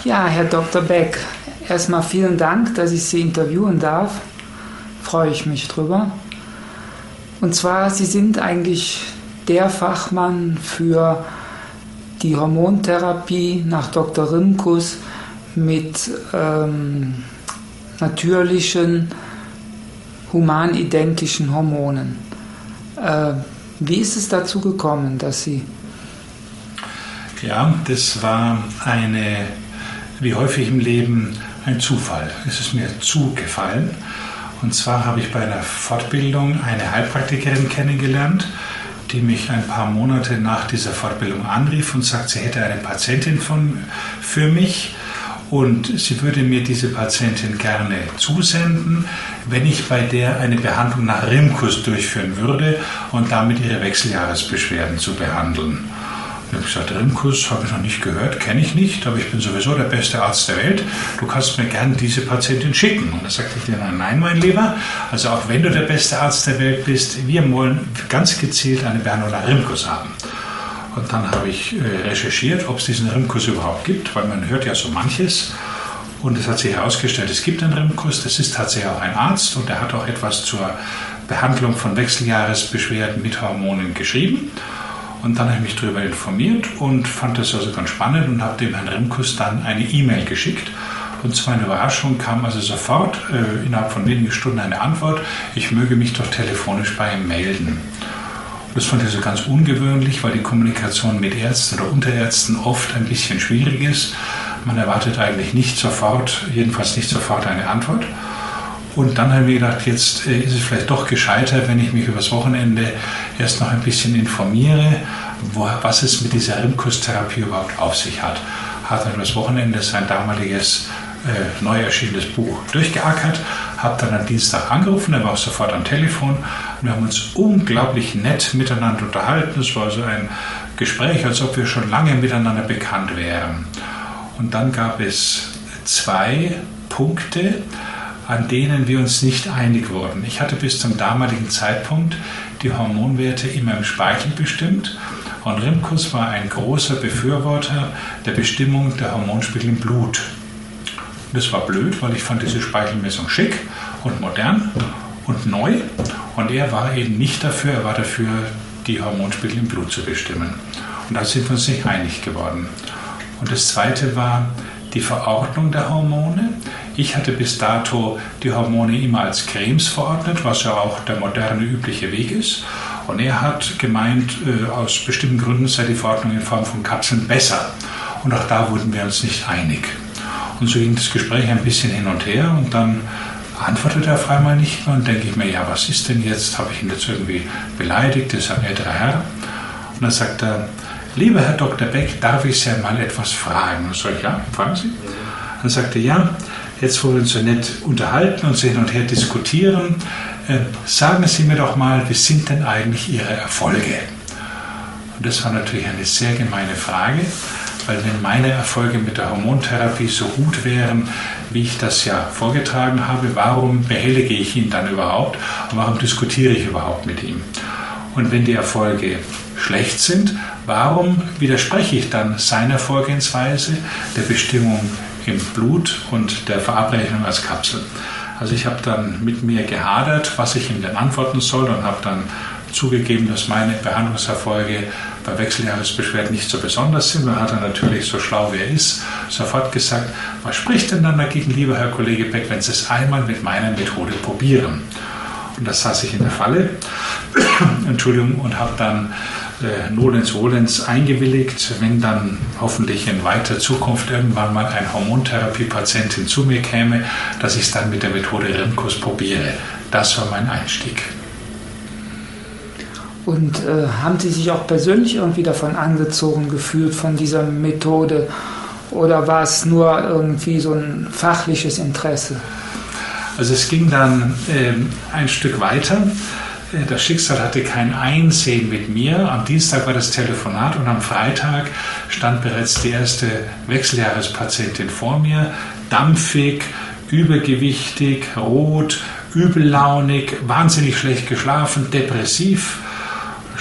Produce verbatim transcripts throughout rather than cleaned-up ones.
Ja, Herr Doktor Beck, erstmal vielen Dank, dass ich Sie interviewen darf. Freue ich mich drüber. Und zwar, Sie sind eigentlich der Fachmann für die Hormontherapie nach Doktor Rimkus mit ähm, natürlichen, humanidentischen Hormonen. Äh, wie ist es dazu gekommen, dass Sie... Ja, das war eine, wie häufig im Leben, ein Zufall. Es ist mir zugefallen. Und zwar habe ich bei einer Fortbildung eine Heilpraktikerin kennengelernt, die mich ein paar Monate nach dieser Fortbildung anrief und sagt, sie hätte eine Patientin von, für mich und sie würde mir diese Patientin gerne zusenden, wenn ich bei der eine Behandlung nach Rimkus durchführen würde und damit ihre Wechseljahresbeschwerden zu behandeln. Ich habe gesagt, Rimkus habe ich noch nicht gehört, kenne ich nicht, aber ich bin sowieso der beste Arzt der Welt. Du kannst mir gerne diese Patientin schicken. Und da sagte ich dir, nein, mein Lieber, also auch wenn du der beste Arzt der Welt bist, wir wollen ganz gezielt eine Behandlung nach Rimkus haben. Und dann habe ich äh, recherchiert, ob es diesen Rimkus überhaupt gibt, weil man hört ja so manches. Und es hat sich herausgestellt, es gibt einen Rimkus, das ist tatsächlich auch ein Arzt und der hat auch etwas zur Behandlung von Wechseljahresbeschwerden mit Hormonen geschrieben. Und dann habe ich mich darüber informiert und fand das also ganz spannend und habe dem Herrn Rimkus dann eine E-Mail geschickt. Und zu meiner Überraschung kam also sofort äh, innerhalb von wenigen Stunden eine Antwort, ich möge mich doch telefonisch bei ihm melden. Und das fand ich so ganz ungewöhnlich, weil die Kommunikation mit Ärzten oder Unterärzten oft ein bisschen schwierig ist. Man erwartet eigentlich nicht sofort, jedenfalls nicht sofort eine Antwort. Und dann habe ich mir gedacht, jetzt äh, ist es vielleicht doch gescheiter, wenn ich mich übers Wochenende erst noch ein bisschen informiere, wo, was es mit dieser Rimkus-Therapie überhaupt auf sich hat. Hat dann übers Wochenende sein damaliges äh, neu erschienenes Buch durchgeackert, habe dann am Dienstag angerufen, er war auch sofort am Telefon und wir haben uns unglaublich nett miteinander unterhalten. Es war so ein Gespräch, als ob wir schon lange miteinander bekannt wären. Und dann gab es zwei Punkte, an denen wir uns nicht einig wurden. Ich hatte bis zum damaligen Zeitpunkt die Hormonwerte immer im Speichel bestimmt und Rimkus war ein großer Befürworter der Bestimmung der Hormonspiegel im Blut. Und das war blöd, weil ich fand diese Speichelmessung schick und modern und neu und er war eben nicht dafür, er war dafür, die Hormonspiegel im Blut zu bestimmen. Und da sind wir uns nicht einig geworden. Und das Zweite war die Verordnung der Hormone. Ich hatte bis dato die Hormone immer als Cremes verordnet, was ja auch der moderne, übliche Weg ist. Und er hat gemeint, äh, aus bestimmten Gründen sei die Verordnung in Form von Kapseln besser. Und auch da wurden wir uns nicht einig. Und so ging das Gespräch ein bisschen hin und her und dann antwortet er auf einmal nicht mehr und denke ich mir, ja, was ist denn jetzt? Habe ich ihn jetzt irgendwie beleidigt? Das ist ein älterer Herr. Und dann sagt er, lieber Herr Doktor Beck, darf ich Sie einmal etwas fragen? Und so, ja, fragen Sie. Dann sagte er, ja, jetzt wo wir uns so nett unterhalten und so hin und her diskutieren, äh, sagen Sie mir doch mal, wie sind denn eigentlich Ihre Erfolge? Und das war natürlich eine sehr gemeine Frage, weil wenn meine Erfolge mit der Hormontherapie so gut wären, wie ich das ja vorgetragen habe, warum behellige ich ihn dann überhaupt und warum diskutiere ich überhaupt mit ihm? Und wenn die Erfolge schlecht sind, warum widerspreche ich dann seiner Vorgehensweise der Bestimmung im Blut und der Verabreichung als Kapsel? Also ich habe dann mit mir gehadert, was ich ihm denn antworten soll und habe dann zugegeben, dass meine Behandlungserfolge bei Wechseljahresbeschwerden nicht so besonders sind. Dann hat er natürlich, so schlau wie er ist, sofort gesagt, was spricht denn dann dagegen, lieber Herr Kollege Beck, wenn Sie es einmal mit meiner Methode probieren? Und das saß ich in der Falle, Entschuldigung, und habe dann äh, nolens volens eingewilligt, wenn dann hoffentlich in weiter Zukunft irgendwann mal ein Hormontherapie-Patientin zu mir käme, dass ich es dann mit der Methode Rimkus probiere. Das war mein Einstieg. Und äh, haben Sie sich auch persönlich irgendwie davon angezogen gefühlt, von dieser Methode? Oder war es nur irgendwie so ein fachliches Interesse? Also es ging dann äh, ein Stück weiter. Das Schicksal hatte kein Einsehen mit mir. Am Dienstag war das Telefonat und am Freitag stand bereits die erste Wechseljahrespatientin vor mir. Dampfig, übergewichtig, rot, übellaunig, wahnsinnig schlecht geschlafen, depressiv.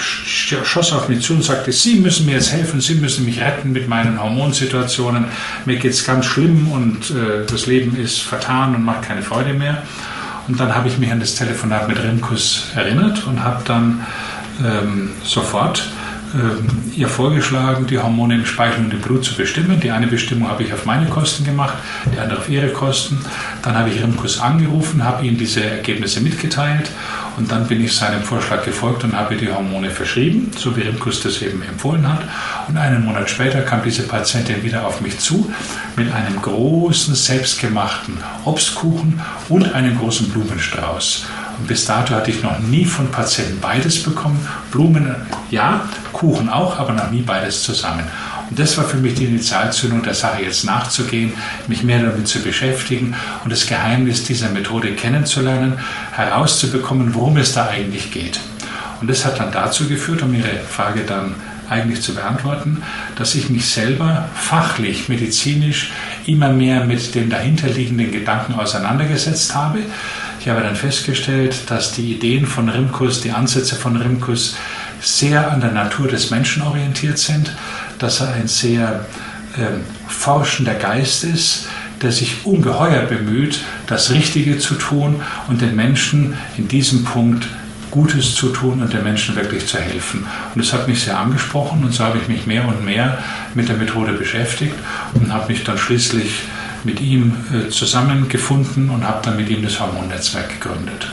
schoss auf mich zu und sagte, Sie müssen mir jetzt helfen, Sie müssen mich retten mit meinen Hormonsituationen. Mir geht es ganz schlimm und äh, das Leben ist vertan und macht keine Freude mehr. Und dann habe ich mich an das Telefonat mit Rimkus erinnert und habe dann ähm, sofort ähm, ihr vorgeschlagen, die Hormone im Speichel und im Blut zu bestimmen. Die eine Bestimmung habe ich auf meine Kosten gemacht, die andere auf ihre Kosten. Dann habe ich Rimkus angerufen, habe ihm diese Ergebnisse mitgeteilt und dann bin ich seinem Vorschlag gefolgt und habe die Hormone verschrieben, so wie Rimkus das eben empfohlen hat. Und einen Monat später kam diese Patientin wieder auf mich zu mit einem großen, selbstgemachten Obstkuchen und einem großen Blumenstrauß. Und bis dato hatte ich noch nie von Patienten beides bekommen. Blumen, ja, Kuchen auch, aber noch nie beides zusammen. Und das war für mich die Initialzündung, der Sache jetzt nachzugehen, mich mehr damit zu beschäftigen und das Geheimnis dieser Methode kennenzulernen, herauszubekommen, worum es da eigentlich geht. Und das hat dann dazu geführt, um Ihre Frage dann eigentlich zu beantworten, dass ich mich selber fachlich, medizinisch immer mehr mit den dahinterliegenden Gedanken auseinandergesetzt habe. Ich habe dann festgestellt, dass die Ideen von Rimkus, die Ansätze von Rimkus sehr an der Natur des Menschen orientiert sind, dass er ein sehr äh, forschender Geist ist, der sich ungeheuer bemüht, das Richtige zu tun und den Menschen in diesem Punkt Gutes zu tun und den Menschen wirklich zu helfen. Und das hat mich sehr angesprochen und so habe ich mich mehr und mehr mit der Methode beschäftigt und habe mich dann schließlich mit ihm äh, zusammengefunden und habe dann mit ihm das Hormonnetzwerk gegründet.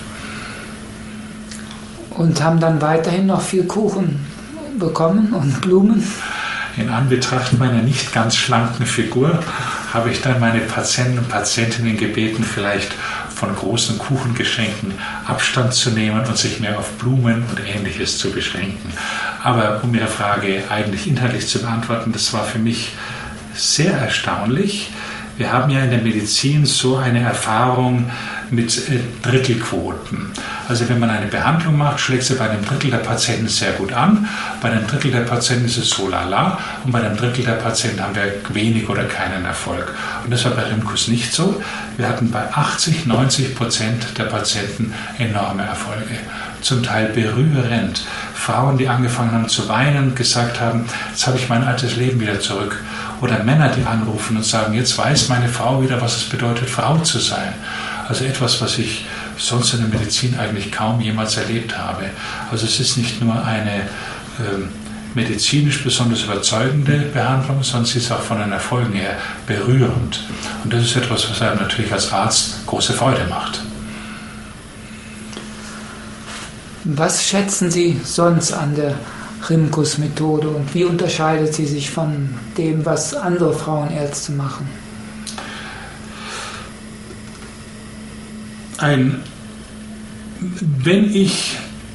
Und haben dann weiterhin noch viel Kuchen bekommen und Blumen? In Anbetracht meiner nicht ganz schlanken Figur habe ich dann meine Patienten und Patientinnen gebeten, vielleicht von großen Kuchengeschenken Abstand zu nehmen und sich mehr auf Blumen und Ähnliches zu beschränken. Aber um Ihre Frage eigentlich inhaltlich zu beantworten, das war für mich sehr erstaunlich. Wir haben ja in der Medizin so eine Erfahrung mit äh, Drittelquoten. Also wenn man eine Behandlung macht, schlägt sie bei einem Drittel der Patienten sehr gut an, bei einem Drittel der Patienten ist es so lala und bei einem Drittel der Patienten haben wir wenig oder keinen Erfolg. Und das war bei Rimkus nicht so. Wir hatten bei achtzig, neunzig Prozent der Patienten enorme Erfolge. Zum Teil berührend. Frauen, die angefangen haben zu weinen und gesagt haben, jetzt habe ich mein altes Leben wieder zurück. Oder Männer, die anrufen und sagen, jetzt weiß meine Frau wieder, was es bedeutet, Frau zu sein. Also etwas, was ich sonst in der Medizin eigentlich kaum jemals erlebt habe. Also es ist nicht nur eine äh, medizinisch besonders überzeugende Behandlung, sondern sie ist auch von den Erfolgen her berührend. Und das ist etwas, was einem natürlich als Arzt große Freude macht. Was schätzen Sie sonst an der Rimkus-Methode und wie unterscheidet sie sich von dem, was andere Frauenärzte machen? Ein, wenn ich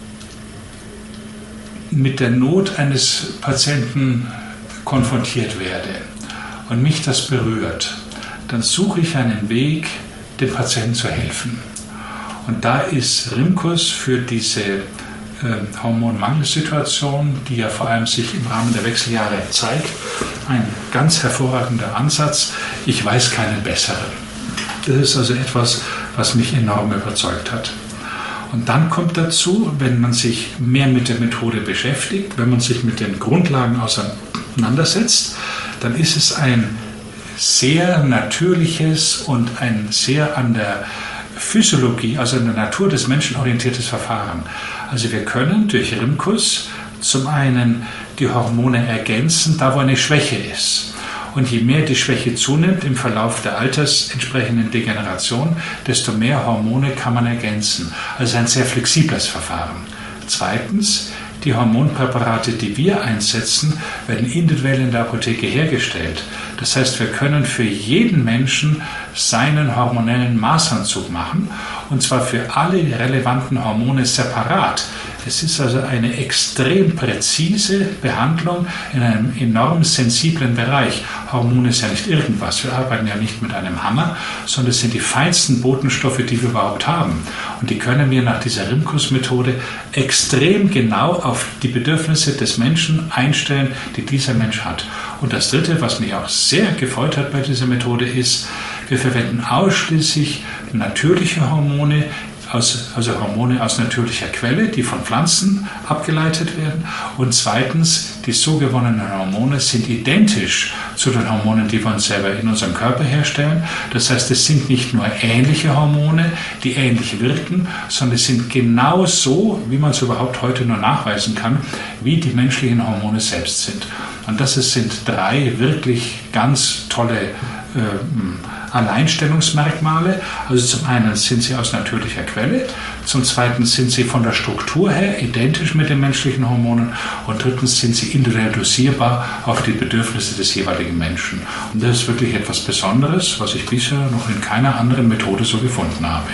mit der Not eines Patienten konfrontiert werde und mich das berührt, dann suche ich einen Weg, dem Patienten zu helfen. Und da ist Rimkus für diese äh, Hormonmangelsituation, die ja vor allem sich im Rahmen der Wechseljahre zeigt, ein ganz hervorragender Ansatz. Ich weiß keinen besseren. Das ist also etwas, was mich enorm überzeugt hat. Und dann kommt dazu, wenn man sich mehr mit der Methode beschäftigt, wenn man sich mit den Grundlagen auseinandersetzt, dann ist es ein sehr natürliches und ein sehr an der Physiologie, also an der Natur des Menschen orientiertes Verfahren. Also wir können durch Rimkus zum einen die Hormone ergänzen, da wo eine Schwäche ist. Und je mehr die Schwäche zunimmt im Verlauf der altersentsprechenden Degeneration, desto mehr Hormone kann man ergänzen. Also ein sehr flexibles Verfahren. Zweitens, die Hormonpräparate, die wir einsetzen, werden individuell in der Apotheke hergestellt. Das heißt, wir können für jeden Menschen seinen hormonellen Maßanzug machen, und zwar für alle relevanten Hormone separat. Es ist also eine extrem präzise Behandlung in einem enorm sensiblen Bereich. Hormone ist ja nicht irgendwas. Wir arbeiten ja nicht mit einem Hammer, sondern es sind die feinsten Botenstoffe, die wir überhaupt haben. Und die können wir nach dieser Rimkus-Methode extrem genau auf die Bedürfnisse des Menschen einstellen, die dieser Mensch hat. Und das Dritte, was mich auch sehr gefreut hat bei dieser Methode, ist, wir verwenden ausschließlich natürliche Hormone, aus, also Hormone aus natürlicher Quelle, die von Pflanzen abgeleitet werden. Und zweitens, die so gewonnenen Hormone sind identisch zu den Hormonen, die wir uns selber in unserem Körper herstellen. Das heißt, es sind nicht nur ähnliche Hormone, die ähnlich wirken, sondern es sind genau so, wie man es überhaupt heute nur nachweisen kann, wie die menschlichen Hormone selbst sind. Und das sind drei wirklich ganz tolle äh, Alleinstellungsmerkmale. Also zum einen sind sie aus natürlicher Quelle, zum zweiten sind sie von der Struktur her identisch mit den menschlichen Hormonen und drittens sind sie individuell dosierbar auf die Bedürfnisse des jeweiligen Menschen. Und das ist wirklich etwas Besonderes, was ich bisher noch in keiner anderen Methode so gefunden habe.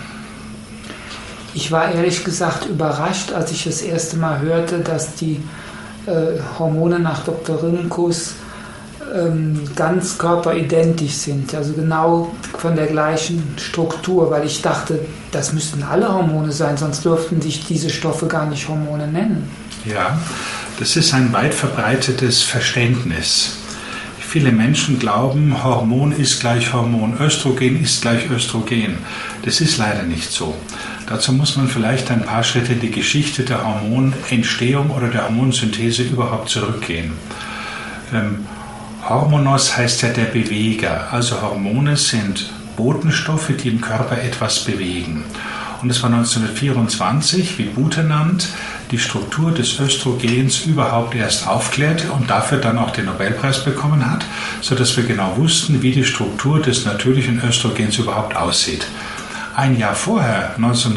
Ich war ehrlich gesagt überrascht, als ich das erste Mal hörte, dass die äh, Hormone nach Doktor Rimkus ähm, ganz körperidentisch sind, also genau von der gleichen Struktur, weil ich dachte, das müssten alle Hormone sein, sonst dürften sich diese Stoffe gar nicht Hormone nennen. Ja, das ist ein weit verbreitetes Verständnis. Viele Menschen glauben, Hormon ist gleich Hormon, Östrogen ist gleich Östrogen. Das ist leider nicht so. Dazu muss man vielleicht ein paar Schritte in die Geschichte der Hormonentstehung oder der Hormonsynthese überhaupt zurückgehen. Ähm, Hormonos heißt ja der Beweger, also Hormone sind Botenstoffe, die im Körper etwas bewegen. Und es war neunzehnhundertvierundzwanzig, wie Butenandt die Struktur des Östrogens überhaupt erst aufklärte und dafür dann auch den Nobelpreis bekommen hat, sodass wir genau wussten, wie die Struktur des natürlichen Östrogens überhaupt aussieht. Ein Jahr vorher,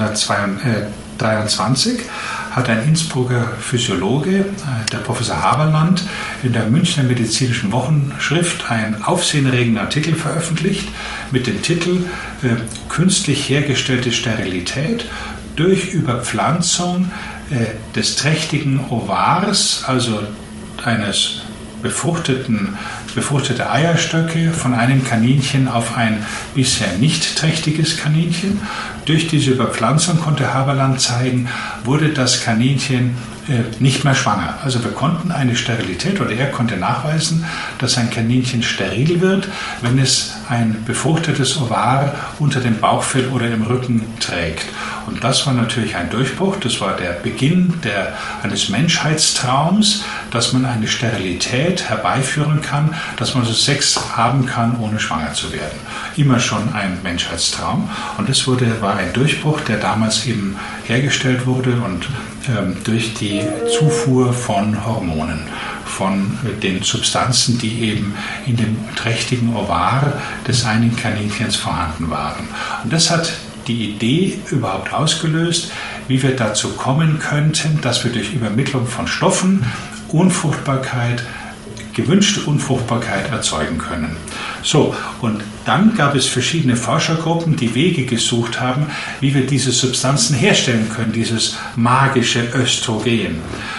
neunzehnhundertdreiundzwanzig, hat ein Innsbrucker Physiologe, der Professor Haberland, in der Münchner Medizinischen Wochenschrift einen aufsehenerregenden Artikel veröffentlicht mit dem Titel äh, Künstlich hergestellte Sterilität durch Überpflanzung äh, des trächtigen Ovars, also eines befruchteten, befruchtete Eierstöcke von einem Kaninchen auf ein bisher nicht trächtiges Kaninchen. Durch diese Überpflanzung konnte Haberland zeigen, wurde das Kaninchen äh, nicht mehr schwanger. Also wir konnten eine Sterilität, oder er konnte nachweisen, dass ein Kaninchen steril wird, wenn es ein befruchtetes Ovar unter dem Bauchfell oder im Rücken trägt. Und das war natürlich ein Durchbruch, das war der Beginn der, eines Menschheitstraums, dass man eine Sterilität herbeiführen kann, dass man so Sex haben kann, ohne schwanger zu werden. Immer schon ein Menschheitstraum. Und das wurde, war ein Durchbruch, der damals eben hergestellt wurde und ähm, durch die Zufuhr von Hormonen, von den Substanzen, die eben in dem trächtigen Ovar des einen Kaninchens vorhanden waren. Und das hat die Idee überhaupt ausgelöst, wie wir dazu kommen könnten, dass wir durch Übermittlung von Stoffen Unfruchtbarkeit, gewünschte Unfruchtbarkeit erzeugen können. So, und dann gab es verschiedene Forschergruppen, die Wege gesucht haben, wie wir diese Substanzen herstellen können, dieses magische Östrogen.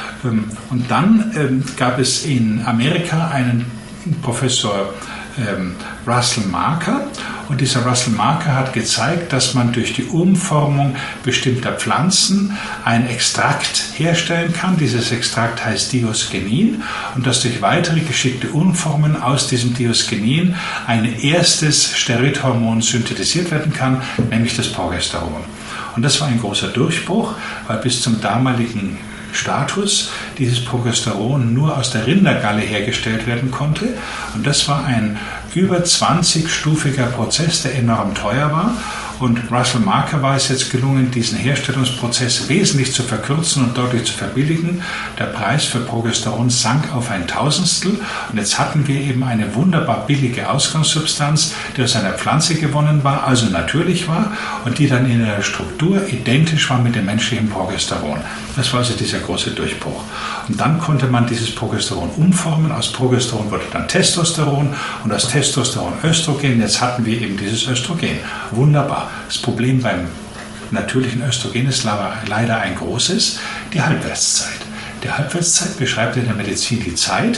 Und dann ähm, gab es in Amerika einen Professor ähm, Russell Marker, und dieser Russell Marker hat gezeigt, dass man durch die Umformung bestimmter Pflanzen ein Extrakt herstellen kann. Dieses Extrakt heißt Diosgenin, und dass durch weitere geschickte Umformen aus diesem Diosgenin ein erstes Steroidhormon synthetisiert werden kann, nämlich das Progesteron. Und das war ein großer Durchbruch, weil bis zum damaligen Status dieses Progesteron nur aus der Rindergalle hergestellt werden konnte. Und das war ein über zwanzig-stufiger Prozess, der enorm teuer war. Und Russell Marker war es jetzt gelungen, diesen Herstellungsprozess wesentlich zu verkürzen und deutlich zu verbilligen. Der Preis für Progesteron sank auf ein Tausendstel. Und jetzt hatten wir eben eine wunderbar billige Ausgangssubstanz, die aus einer Pflanze gewonnen war, also natürlich war, und die dann in der Struktur identisch war mit dem menschlichen Progesteron. Das war also dieser große Durchbruch. Und dann konnte man dieses Progesteron umformen. Aus Progesteron wurde dann Testosteron und aus Testosteron Östrogen. Jetzt hatten wir eben dieses Östrogen. Wunderbar. Das Problem beim natürlichen Östrogen ist leider ein großes, die Halbwertszeit. Die Halbwertszeit beschreibt in der Medizin die Zeit,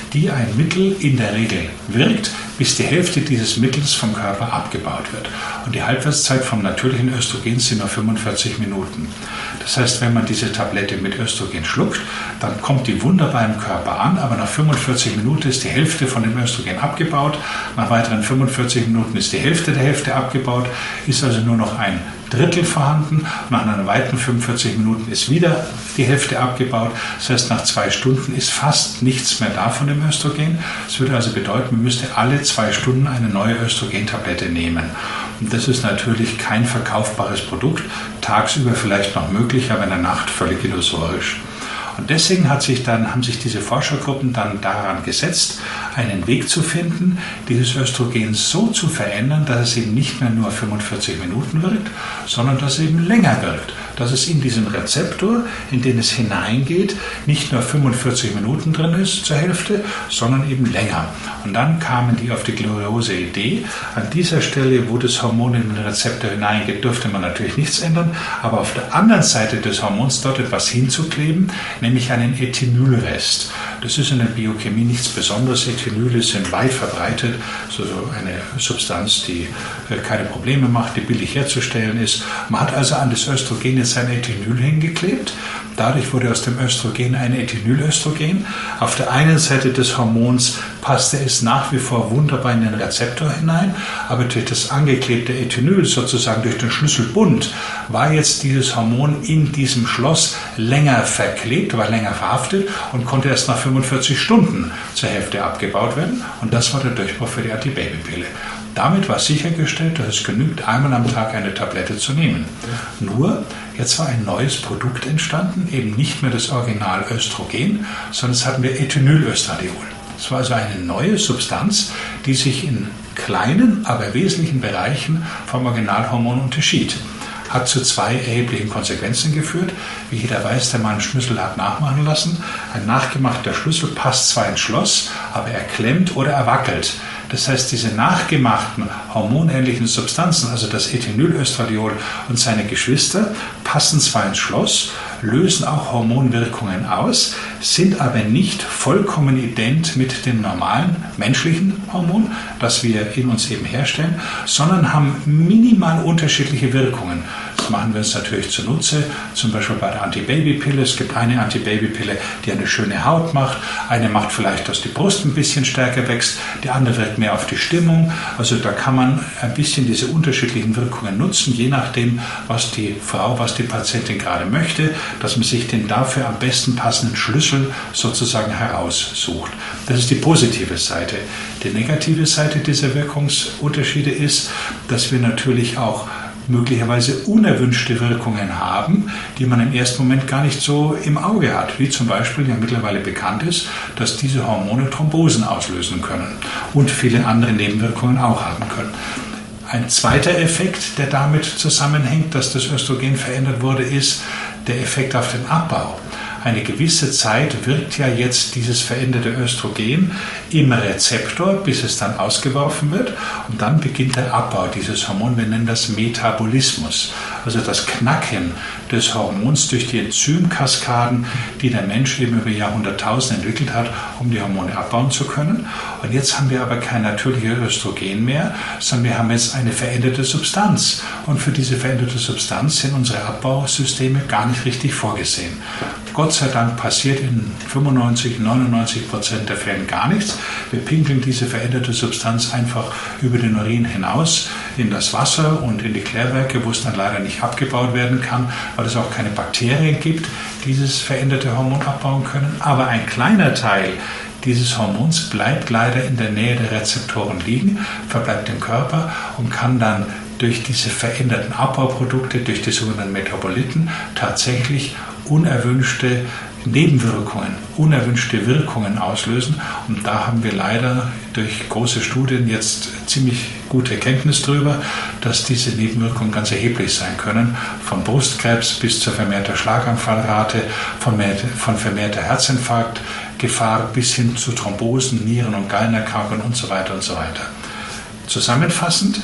die ein Mittel in der Regel wirkt, bis die Hälfte dieses Mittels vom Körper abgebaut wird. Und die Halbwertszeit vom natürlichen Östrogen sind nur fünfundvierzig Minuten. Das heißt, wenn man diese Tablette mit Östrogen schluckt, dann kommt die wunderbar im Körper an, aber nach fünfundvierzig Minuten ist die Hälfte von dem Östrogen abgebaut. Nach weiteren fünfundvierzig Minuten ist die Hälfte der Hälfte abgebaut, ist also nur noch ein Drittel vorhanden. Nach einer weiteren fünfundvierzig Minuten ist wieder die Hälfte abgebaut. Das heißt, nach zwei Stunden ist fast nichts mehr da von dem Östrogen. Das würde also bedeuten, man müsste alle zwei Stunden eine neue Östrogentablette nehmen. Und das ist natürlich kein verkaufbares Produkt. Tagsüber vielleicht noch möglich, aber in der Nacht völlig illusorisch. Und deswegen hat sich dann, haben sich diese Forschergruppen dann daran gesetzt, einen Weg zu finden, dieses Östrogen so zu verändern, dass es eben nicht mehr nur fünfundvierzig Minuten wirkt, sondern dass es eben länger wirkt. Dass es in diesem Rezeptor, in den es hineingeht, nicht nur fünfundvierzig Minuten drin ist zur Hälfte, sondern eben länger. Und dann kamen die auf die gloriose Idee, an dieser Stelle, wo das Hormon in den Rezeptor hineingeht, dürfte man natürlich nichts ändern, aber auf der anderen Seite des Hormons dort etwas hinzukleben, nämlich einen Ethinylrest. Das ist in der Biochemie nichts Besonderes. Ethinyle sind weit verbreitet, so eine Substanz, die keine Probleme macht, die billig herzustellen ist. Man hat also an das Östrogen jetzt ein Ethinyl hingeklebt. Dadurch wurde aus dem Östrogen ein Ethinylöstrogen. Auf der einen Seite des Hormons passte es nach wie vor wunderbar in den Rezeptor hinein, aber durch das angeklebte Ethinyl, sozusagen durch den Schlüsselbund, war jetzt dieses Hormon in diesem Schloss länger verklebt, war länger verhaftet und konnte erst nach fünfundvierzig Stunden zur Hälfte abgebaut werden. Und das war der Durchbruch für die Antibabypille. Damit war sichergestellt, dass es genügt, einmal am Tag eine Tablette zu nehmen. Nur, jetzt war ein neues Produkt entstanden, eben nicht mehr das Original Östrogen, sondern es hatten wir Ethinylöstradiol. Es war also eine neue Substanz, die sich in kleinen, aber wesentlichen Bereichen vom Originalhormon unterschied. Hat zu zwei erheblichen Konsequenzen geführt. Wie jeder weiß, der mal einen Schlüssel hat nachmachen lassen. Ein nachgemachter Schlüssel passt zwar ins Schloss, aber er klemmt oder er wackelt. Das heißt, diese nachgemachten hormonähnlichen Substanzen, also das Ethinylöstradiol und seine Geschwister, passen zwar ins Schloss, lösen auch Hormonwirkungen aus, sind aber nicht vollkommen ident mit dem normalen menschlichen Hormon, das wir in uns eben herstellen, sondern haben minimal unterschiedliche Wirkungen. Das machen wir uns natürlich zunutze, zum Beispiel bei der Antibabypille. Es gibt eine Antibabypille, die eine schöne Haut macht, eine macht vielleicht, dass die Brust ein bisschen stärker wächst, die andere wirkt mehr auf die Stimmung. Also da kann man ein bisschen diese unterschiedlichen Wirkungen nutzen, je nachdem, was die Frau, was die Patientin gerade möchte, dass man sich den dafür am besten passenden Schlüssel sozusagen heraussucht. Das ist die positive Seite. Die negative Seite dieser Wirkungsunterschiede ist, dass wir natürlich auch möglicherweise unerwünschte Wirkungen haben, die man im ersten Moment gar nicht so im Auge hat. Wie zum Beispiel ja mittlerweile bekannt ist, dass diese Hormone Thrombosen auslösen können und viele andere Nebenwirkungen auch haben können. Ein zweiter Effekt, der damit zusammenhängt, dass das Östrogen verändert wurde, ist der Effekt auf den Abbau. Eine gewisse Zeit wirkt ja jetzt dieses veränderte Östrogen im Rezeptor, bis es dann ausgeworfen wird. Und dann beginnt der Abbau dieses Hormons. Wir nennen das Metabolismus. Also das Knacken des Hormons durch die Enzymkaskaden, die der Mensch eben über Jahrhunderttausende entwickelt hat, um die Hormone abbauen zu können. Und jetzt haben wir aber kein natürliches Östrogen mehr, sondern wir haben jetzt eine veränderte Substanz. Und für diese veränderte Substanz sind unsere Abbausysteme gar nicht richtig vorgesehen. Gott sei Dank passiert in fünfundneunzig, neunundneunzig Prozent der Fällen gar nichts. Wir pinkeln diese veränderte Substanz einfach über den Urin hinaus in das Wasser und in die Klärwerke, wo es dann leider nicht abgebaut werden kann, weil es auch keine Bakterien gibt, die dieses veränderte Hormon abbauen können. Aber ein kleiner Teil dieses Hormons bleibt leider in der Nähe der Rezeptoren liegen, verbleibt im Körper und kann dann durch diese veränderten Abbauprodukte, durch die sogenannten Metaboliten tatsächlich unerwünschte Nebenwirkungen, unerwünschte Wirkungen auslösen. Und da haben wir leider durch große Studien jetzt ziemlich gute Erkenntnis darüber, dass diese Nebenwirkungen ganz erheblich sein können. Von Brustkrebs bis zur vermehrter Schlaganfallrate, von, mehr, von vermehrter Herzinfarktgefahr bis hin zu Thrombosen, Nieren- und Gallenerkrankungen und so weiter und so weiter. Zusammenfassend,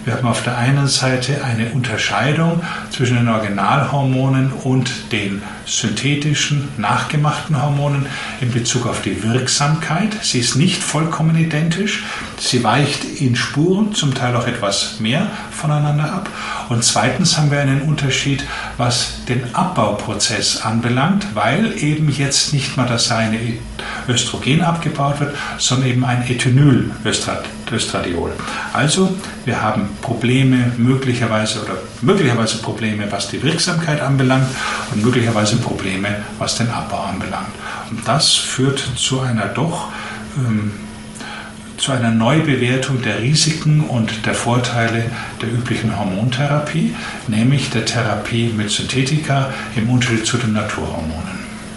Wir haben auf der einen Seite eine Unterscheidung zwischen den Originalhormonen und den synthetischen, nachgemachten Hormonen in Bezug auf die Wirksamkeit. Sie ist nicht vollkommen identisch. Sie weicht in Spuren, zum Teil auch etwas mehr voneinander ab. Und zweitens haben wir einen Unterschied, was den Abbauprozess anbelangt, weil eben jetzt nicht mal das reine Östrogen abgebaut wird, sondern eben ein Ethinylöstradiol. Also wir haben Probleme möglicherweise oder möglicherweise Probleme, was die Wirksamkeit anbelangt und möglicherweise Probleme, was den Abbau anbelangt. Und das führt zu einer doch ähm, zu einer Neubewertung der Risiken und der Vorteile der üblichen Hormontherapie, nämlich der Therapie mit Synthetika im Unterschied zu den Naturhormonen.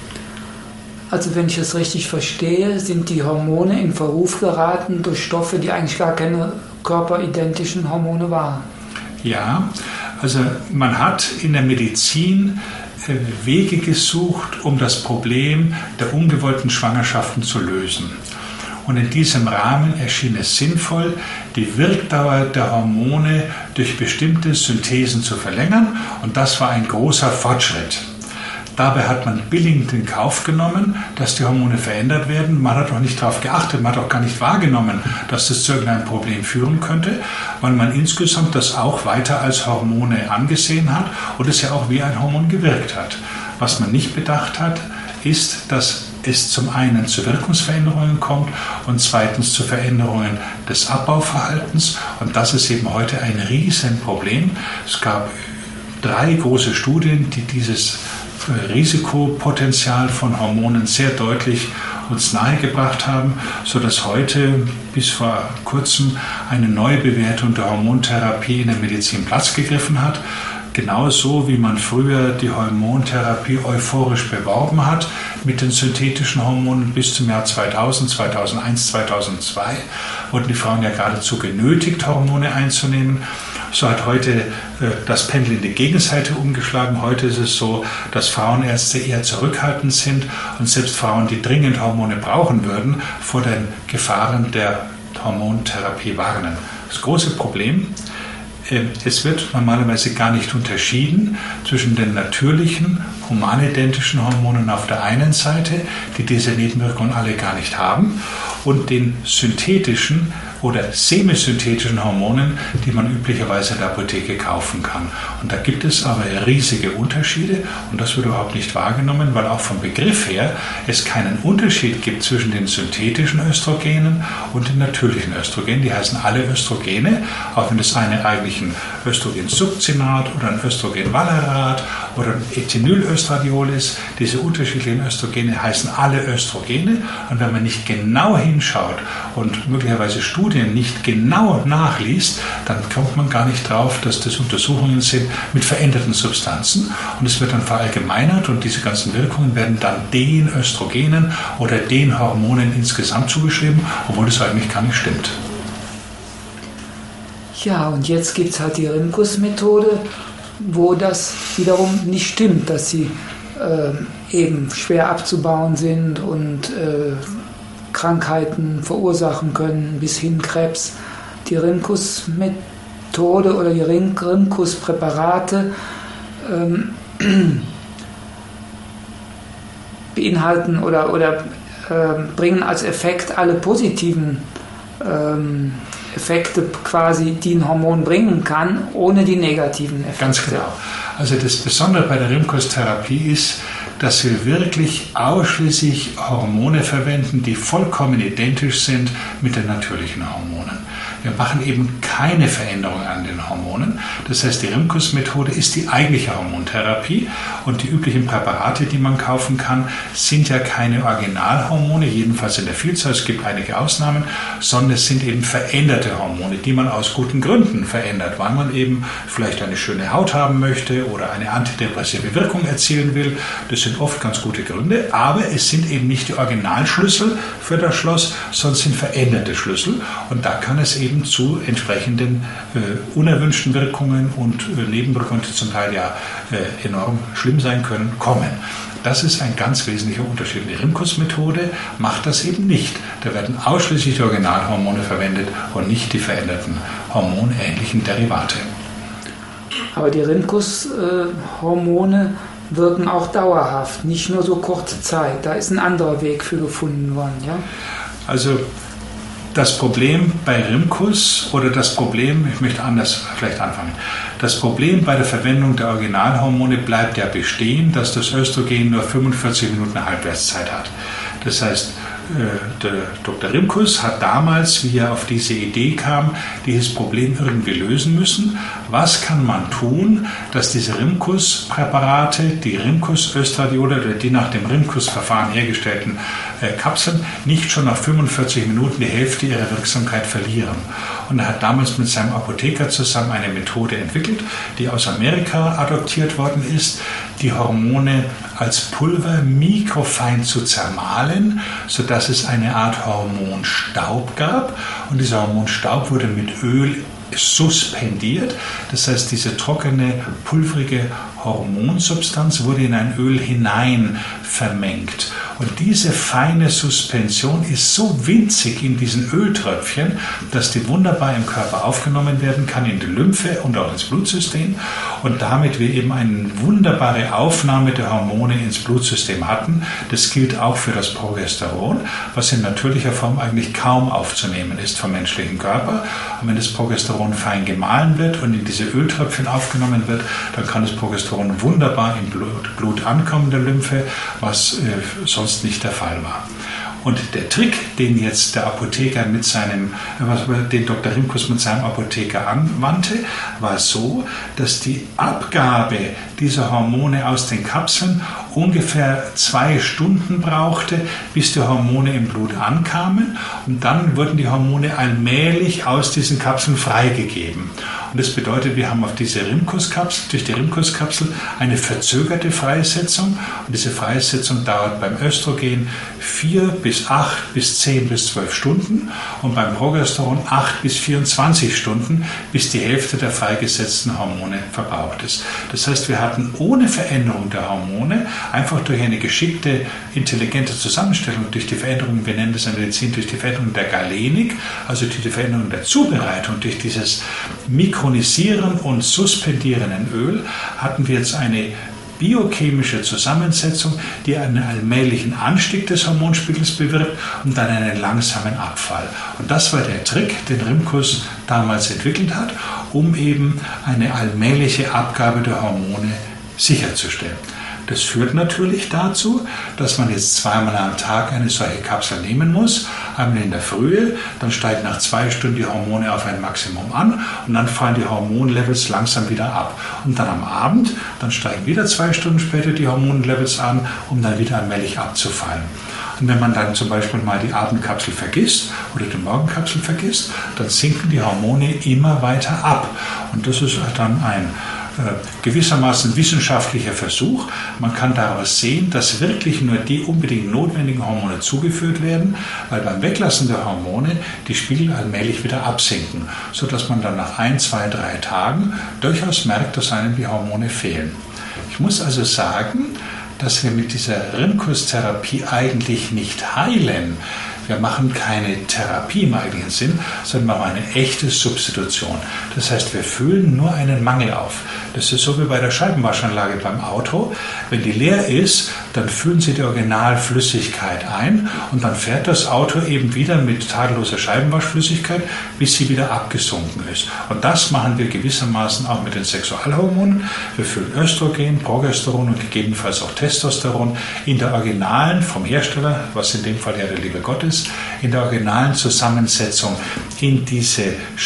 Also wenn ich es richtig verstehe, sind die Hormone in Verruf geraten durch Stoffe, die eigentlich gar keine körperidentischen Hormone waren. Ja, also man hat in der Medizin Wege gesucht, um das Problem der ungewollten Schwangerschaften zu lösen. Und in diesem Rahmen erschien es sinnvoll, die Wirkdauer der Hormone durch bestimmte Synthesen zu verlängern. Und das war ein großer Fortschritt. Dabei hat man billigend in Kauf genommen, dass die Hormone verändert werden. Man hat auch nicht darauf geachtet, man hat auch gar nicht wahrgenommen, dass das zu irgendeinem Problem führen könnte, weil man insgesamt das auch weiter als Hormone angesehen hat und es ja auch wie ein Hormon gewirkt hat. Was man nicht bedacht hat, ist, dass es zum einen zu Wirkungsveränderungen kommt und zweitens zu Veränderungen des Abbauverhaltens. Und das ist eben heute ein Riesenproblem. Es gab drei große Studien, die dieses Risikopotenzial von Hormonen sehr deutlich uns nahegebracht haben, sodass heute bis vor kurzem eine neue Bewertung der Hormontherapie in der Medizin Platz gegriffen hat. Genauso wie man früher die Hormontherapie euphorisch beworben hat mit den synthetischen Hormonen bis zum Jahr zweitausend, zweitausendeins, zweitausendzwei, wurden die Frauen ja geradezu genötigt, Hormone einzunehmen. So hat heute äh, das Pendel in die Gegenseite umgeschlagen. Heute ist es so, dass Frauenärzte eher zurückhaltend sind und selbst Frauen, die dringend Hormone brauchen würden, vor den Gefahren der Hormontherapie warnen. Das große Problem: Es wird normalerweise gar nicht unterschieden zwischen den natürlichen, humanidentischen Hormonen auf der einen Seite, die diese Nebenwirkungen alle gar nicht haben, und den synthetischen oder semisynthetischen Hormonen, die man üblicherweise in der Apotheke kaufen kann. Und da gibt es aber riesige Unterschiede und das wird überhaupt nicht wahrgenommen, weil auch vom Begriff her es keinen Unterschied gibt zwischen den synthetischen Östrogenen und den natürlichen Östrogenen. Die heißen alle Östrogene, auch wenn das eine eigentlich ein Östrogensuccinat oder ein Östrogenvalerat oder ein Ethinylöstradiol ist. Diese unterschiedlichen Östrogene heißen alle Östrogene und wenn man nicht genau hinschaut und möglicherweise Studien nicht genau nachliest, dann kommt man gar nicht drauf, dass das Untersuchungen sind mit veränderten Substanzen und es wird dann verallgemeinert und diese ganzen Wirkungen werden dann den Östrogenen oder den Hormonen insgesamt zugeschrieben, obwohl das eigentlich gar nicht stimmt. Ja, und jetzt gibt es halt die Rimkus-Methode, wo das wiederum nicht stimmt, dass sie äh, eben schwer abzubauen sind und äh, Krankheiten verursachen können, bis hin Krebs. Die Rimkus-Methode oder die Rimkus-Präparate ähm, beinhalten oder, oder äh, bringen als Effekt alle positiven ähm, Effekte quasi, die ein Hormon bringen kann, ohne die negativen Effekte. Ganz genau. Also das Besondere bei der Rimkus-Therapie ist, dass wir wirklich ausschließlich Hormone verwenden, die vollkommen identisch sind mit den natürlichen Hormonen. Wir machen eben keine Veränderung an den Hormonen. Das heißt, die Rimkus-Methode ist die eigentliche Hormontherapie und die üblichen Präparate, die man kaufen kann, sind ja keine Originalhormone, jedenfalls in der Vielzahl, es gibt einige Ausnahmen, sondern es sind eben veränderte Hormone, die man aus guten Gründen verändert, weil man eben vielleicht eine schöne Haut haben möchte oder eine antidepressive Wirkung erzielen will. Das sind oft ganz gute Gründe, aber es sind eben nicht die Originalschlüssel für das Schloss, sondern es sind veränderte Schlüssel und da kann es eben zu entsprechenden äh, unerwünschten Wirkungen und äh, Nebenwirkungen, die zum Teil ja äh, enorm schlimm sein können, kommen. Das ist ein ganz wesentlicher Unterschied. Die Rimkus-Methode macht das eben nicht. Da werden ausschließlich die Originalhormone verwendet und nicht die veränderten hormonähnlichen Derivate. Aber die Rimkus-Hormone wirken auch dauerhaft, nicht nur so kurze Zeit. Da ist ein anderer Weg für gefunden worden, ja? Also das Problem bei Rimkus oder das Problem, ich möchte anders vielleicht anfangen, das Problem bei der Verwendung der Originalhormone bleibt ja bestehen, dass das Östrogen nur fünfundvierzig Minuten Halbwertszeit hat. Das heißt, der Doktor Rimkus hat damals, wie er auf diese Idee kam, dieses Problem irgendwie lösen müssen. Was kann man tun, dass diese Rimkus-Präparate, die Rimkus-Östradiole oder die nach dem Rimkus-Verfahren hergestellten äh, Kapseln nicht schon nach fünfundvierzig Minuten die Hälfte ihrer Wirksamkeit verlieren? Und er hat damals mit seinem Apotheker zusammen eine Methode entwickelt, die aus Amerika adoptiert worden ist, die Hormone als Pulver mikrofein zu zermahlen, sodass es eine Art Hormonstaub gab. Und dieser Hormonstaub wurde mit Öl suspendiert. Das heißt, diese trockene, pulverige Hormonsubstanz wurde in ein Öl hinein vermengt. Und diese feine Suspension ist so winzig in diesen Öltröpfchen, dass die wunderbar im Körper aufgenommen werden kann, in die Lymphe und auch ins Blutsystem. Und damit wir eben eine wunderbare Aufnahme der Hormone ins Blutsystem hatten. Das gilt auch für das Progesteron, was in natürlicher Form eigentlich kaum aufzunehmen ist vom menschlichen Körper. Und wenn das Progesteron fein gemahlen wird und in diese Öltröpfchen aufgenommen wird, dann kann das Progesteron wunderbar im Blut, Blut ankommen, der Lymphe, was äh, sonst nicht der Fall war. Und der Trick, den jetzt der Apotheker mit seinem, den Doktor Rimkus mit seinem Apotheker anwandte, war so, dass die Abgabe dieser Hormone aus den Kapseln ungefähr zwei Stunden brauchte, bis die Hormone im Blut ankamen. Und dann wurden die Hormone allmählich aus diesen Kapseln freigegeben. Und das bedeutet, wir haben auf diese Rimkus-Kapsel, durch die Rimkus-Kapsel eine verzögerte Freisetzung. Und diese Freisetzung dauert beim Östrogen vier bis acht bis zehn bis zwölf Stunden und beim Progesteron acht bis vierundzwanzig Stunden, bis die Hälfte der freigesetzten Hormone verbraucht ist. Das heißt, wir hatten ohne Veränderung der Hormone, einfach durch eine geschickte, intelligente Zusammenstellung, durch die Veränderung, wir nennen das in der Medizin, durch die Veränderung der Galenik, also durch die Veränderung der Zubereitung, durch dieses Mikronisieren und Suspendieren in Öl, hatten wir jetzt eine biochemische Zusammensetzung, die einen allmählichen Anstieg des Hormonspiegels bewirkt und dann einen langsamen Abfall. Und das war der Trick, den Rimkus damals entwickelt hat, um eben eine allmähliche Abgabe der Hormone sicherzustellen. Das führt natürlich dazu, dass man jetzt zweimal am Tag eine solche Kapsel nehmen muss. Einmal in der Frühe, dann steigen nach zwei Stunden die Hormone auf ein Maximum an und dann fallen die Hormonlevels langsam wieder ab. Und dann am Abend, dann steigen wieder zwei Stunden später die Hormonlevels an, um dann wieder allmählich abzufallen. Und wenn man dann zum Beispiel mal die Abendkapsel vergisst oder die Morgenkapsel vergisst, dann sinken die Hormone immer weiter ab. Und das ist dann ein gewissermaßen wissenschaftlicher Versuch. Man kann daraus sehen, dass wirklich nur die unbedingt notwendigen Hormone zugeführt werden, weil beim Weglassen der Hormone die Spiegel allmählich wieder absinken, sodass man dann nach ein, zwei, drei Tagen durchaus merkt, dass einem die Hormone fehlen. Ich muss also sagen, dass wir mit dieser Rimkus-Therapie eigentlich nicht heilen. Wir machen keine Therapie im eigentlichen Sinn, sondern machen eine echte Substitution. Das heißt, wir füllen nur einen Mangel auf. Das ist so wie bei der Scheibenwaschanlage beim Auto. Wenn die leer ist, dann füllen Sie die Originalflüssigkeit ein und dann fährt das Auto eben wieder mit tadelloser Scheibenwaschflüssigkeit, bis sie wieder abgesunken ist. Und das machen wir gewissermaßen auch mit den Sexualhormonen. Wir füllen Östrogen, Progesteron und gegebenenfalls auch Testosteron in der originalen, vom Hersteller, was in dem Fall ja der liebe Gott ist, in der originalen Zusammensetzung in diese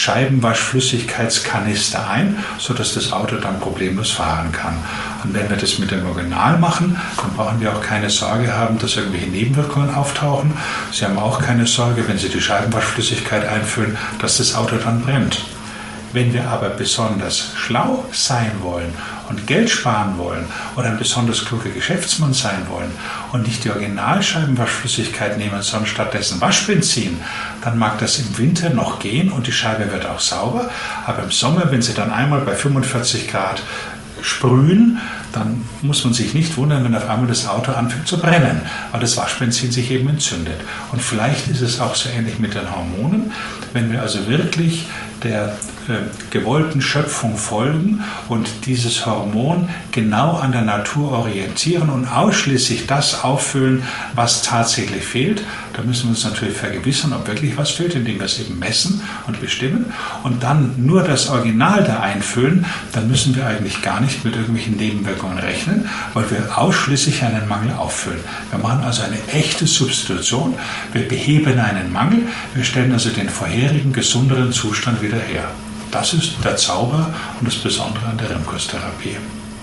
Scheibenwaschflüssigkeitskanister ein, sodass das Auto dann problemlos fahren kann. Und wenn wir das mit dem Original machen, dann brauchen wir auch keine Sorge haben, dass irgendwelche Nebenwirkungen auftauchen. Sie haben auch keine Sorge, wenn Sie die Scheibenwaschflüssigkeit einfüllen, dass das Auto dann brennt. Wenn wir aber besonders schlau sein wollen und Geld sparen wollen oder ein besonders kluger Geschäftsmann sein wollen und nicht die Originalscheibenwaschflüssigkeit nehmen, sondern stattdessen Waschbenzin, dann mag das im Winter noch gehen und die Scheibe wird auch sauber. Aber im Sommer, wenn Sie dann einmal bei fünfundvierzig Grad sprühen, dann muss man sich nicht wundern, wenn auf einmal das Auto anfängt zu brennen, weil das Waschbenzin sich eben entzündet. Und vielleicht ist es auch so ähnlich mit den Hormonen, wenn wir also wirklich der äh, gewollten Schöpfung folgen und dieses Hormon genau an der Natur orientieren und ausschließlich das auffüllen, was tatsächlich fehlt. Da müssen wir uns natürlich vergewissern, ob wirklich was fehlt, indem wir es eben messen und bestimmen und dann nur das Original da einfüllen. Dann müssen wir eigentlich gar nicht mit irgendwelchen Nebenwirkungen rechnen, weil wir ausschließlich einen Mangel auffüllen. Wir machen also eine echte Substitution. Wir beheben einen Mangel. Wir stellen also den vorherigen gesünderen Zustand wieder her. Das ist der Zauber und das Besondere an der Rimkus-Therapie.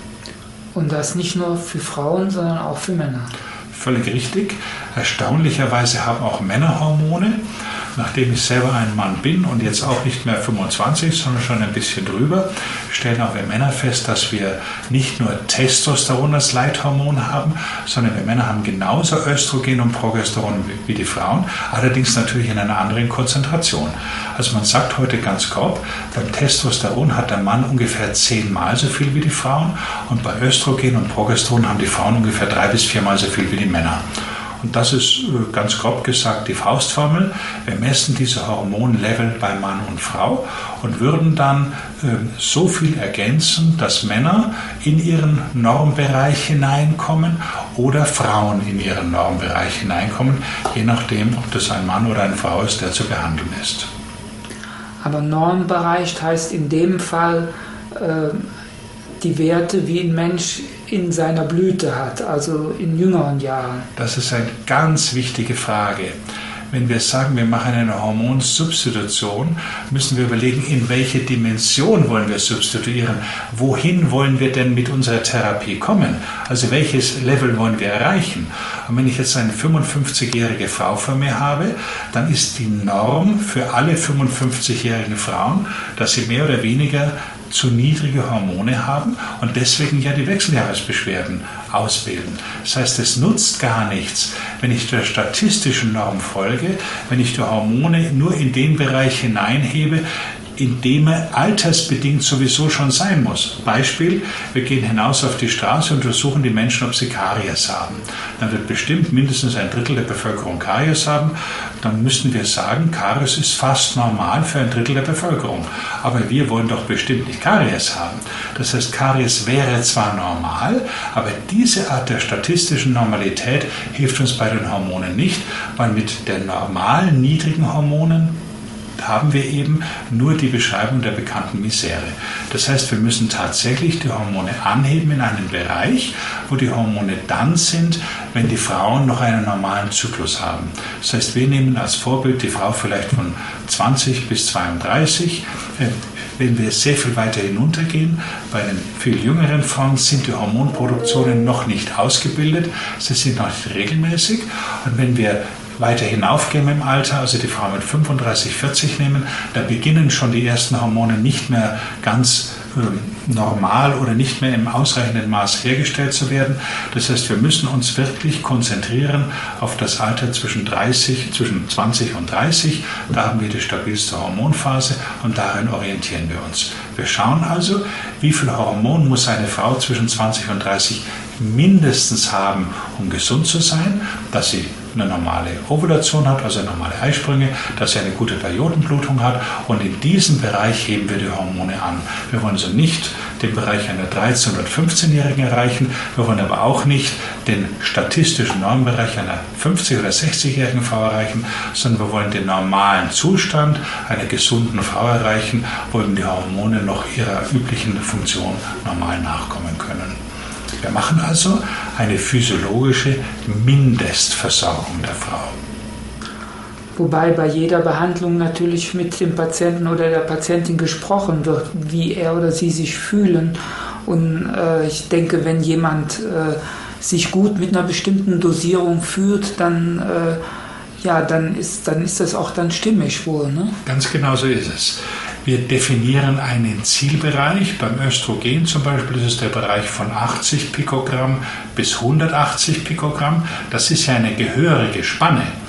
Und das nicht nur für Frauen, sondern auch für Männer. Völlig richtig. Erstaunlicherweise haben auch Männer Hormone. Nachdem ich selber ein Mann bin und jetzt auch nicht mehr fünfundzwanzig, sondern schon ein bisschen drüber, stellen auch wir Männer fest, dass wir nicht nur Testosteron als Leithormon haben, sondern wir Männer haben genauso Östrogen und Progesteron wie die Frauen, allerdings natürlich in einer anderen Konzentration. Also man sagt heute ganz grob, beim Testosteron hat der Mann ungefähr zehnmal so viel wie die Frauen und bei Östrogen und Progesteron haben die Frauen ungefähr drei bis viermal so viel wie die Männer. Und das ist ganz grob gesagt die Faustformel. Wir messen diese Hormonlevel bei Mann und Frau und würden dann äh, so viel ergänzen, dass Männer in ihren Normbereich hineinkommen oder Frauen in ihren Normbereich hineinkommen, je nachdem, ob das ein Mann oder eine Frau ist, der zu behandeln ist. Aber Normbereich heißt in dem Fall äh, die Werte, wie ein Mensch in seiner Blüte hat, also in jüngeren Jahren. Das ist eine ganz wichtige Frage. Wenn wir sagen, wir machen eine Hormonsubstitution, müssen wir überlegen, in welche Dimension wollen wir substituieren? Wohin wollen wir denn mit unserer Therapie kommen? Also welches Level wollen wir erreichen? Und wenn ich jetzt eine fünfundfünfzigjährige Frau vor mir habe, dann ist die Norm für alle fünfundfünfzigjährigen Frauen, dass sie mehr oder weniger zu niedrige Hormone haben und deswegen ja die Wechseljahresbeschwerden ausbilden. Das heißt, es nutzt gar nichts, wenn ich der statistischen Norm folge, wenn ich die Hormone nur in den Bereich hineinhebe, in dem er altersbedingt sowieso schon sein muss. Beispiel, wir gehen hinaus auf die Straße und untersuchen die Menschen, ob sie Karies haben. Dann wird bestimmt mindestens ein Drittel der Bevölkerung Karies haben. Dann müssten wir sagen, Karies ist fast normal für ein Drittel der Bevölkerung. Aber wir wollen doch bestimmt nicht Karies haben. Das heißt, Karies wäre zwar normal, aber diese Art der statistischen Normalität hilft uns bei den Hormonen nicht, weil mit den normalen, niedrigen Hormonen haben wir eben nur die Beschreibung der bekannten Misere. Das heißt, wir müssen tatsächlich die Hormone anheben in einen Bereich, wo die Hormone dann sind, wenn die Frauen noch einen normalen Zyklus haben. Das heißt, wir nehmen als Vorbild die Frau vielleicht von zwanzig bis zweiunddreißig. Wenn wir sehr viel weiter hinuntergehen, bei den viel jüngeren Frauen sind die Hormonproduktionen noch nicht ausgebildet, sie sind noch nicht regelmäßig. Und wenn wir weiter hinaufgehen im Alter, also die Frau mit fünfunddreißig, vierzig nehmen, da beginnen schon die ersten Hormone nicht mehr ganz äh, normal oder nicht mehr im ausreichenden Maß hergestellt zu werden. Das heißt, wir müssen uns wirklich konzentrieren auf das Alter zwischen dreißig, zwischen zwanzig und dreißig. Da haben wir die stabilste Hormonphase und darin orientieren wir uns. Wir schauen also, wie viel Hormon muss eine Frau zwischen zwanzig und dreißig mindestens haben, um gesund zu sein, dass sie eine normale Ovulation hat, also normale Eisprünge, dass sie eine gute Periodenblutung hat und in diesem Bereich heben wir die Hormone an. Wir wollen also nicht den Bereich einer dreizehn- oder fünfzehnjährigen erreichen, wir wollen aber auch nicht den statistischen Normbereich einer fünfzig- oder sechzigjährigen Frau erreichen, sondern wir wollen den normalen Zustand einer gesunden Frau erreichen, wo eben die Hormone noch ihrer üblichen Funktion normal nachkommen können. Wir machen also eine physiologische Mindestversorgung der Frau. Wobei bei jeder Behandlung natürlich mit dem Patienten oder der Patientin gesprochen wird, wie er oder sie sich fühlen. Und äh, ich denke, wenn jemand äh, sich gut mit einer bestimmten Dosierung fühlt, dann, äh, ja, dann, ist, dann ist das auch dann stimmig wohl. Ne? Ganz genau so ist es. Wir definieren einen Zielbereich. Beim Östrogen zum Beispiel ist es der Bereich von achtzig Pikogramm bis hundertachtzig Pikogramm. Das ist ja eine gehörige Spanne.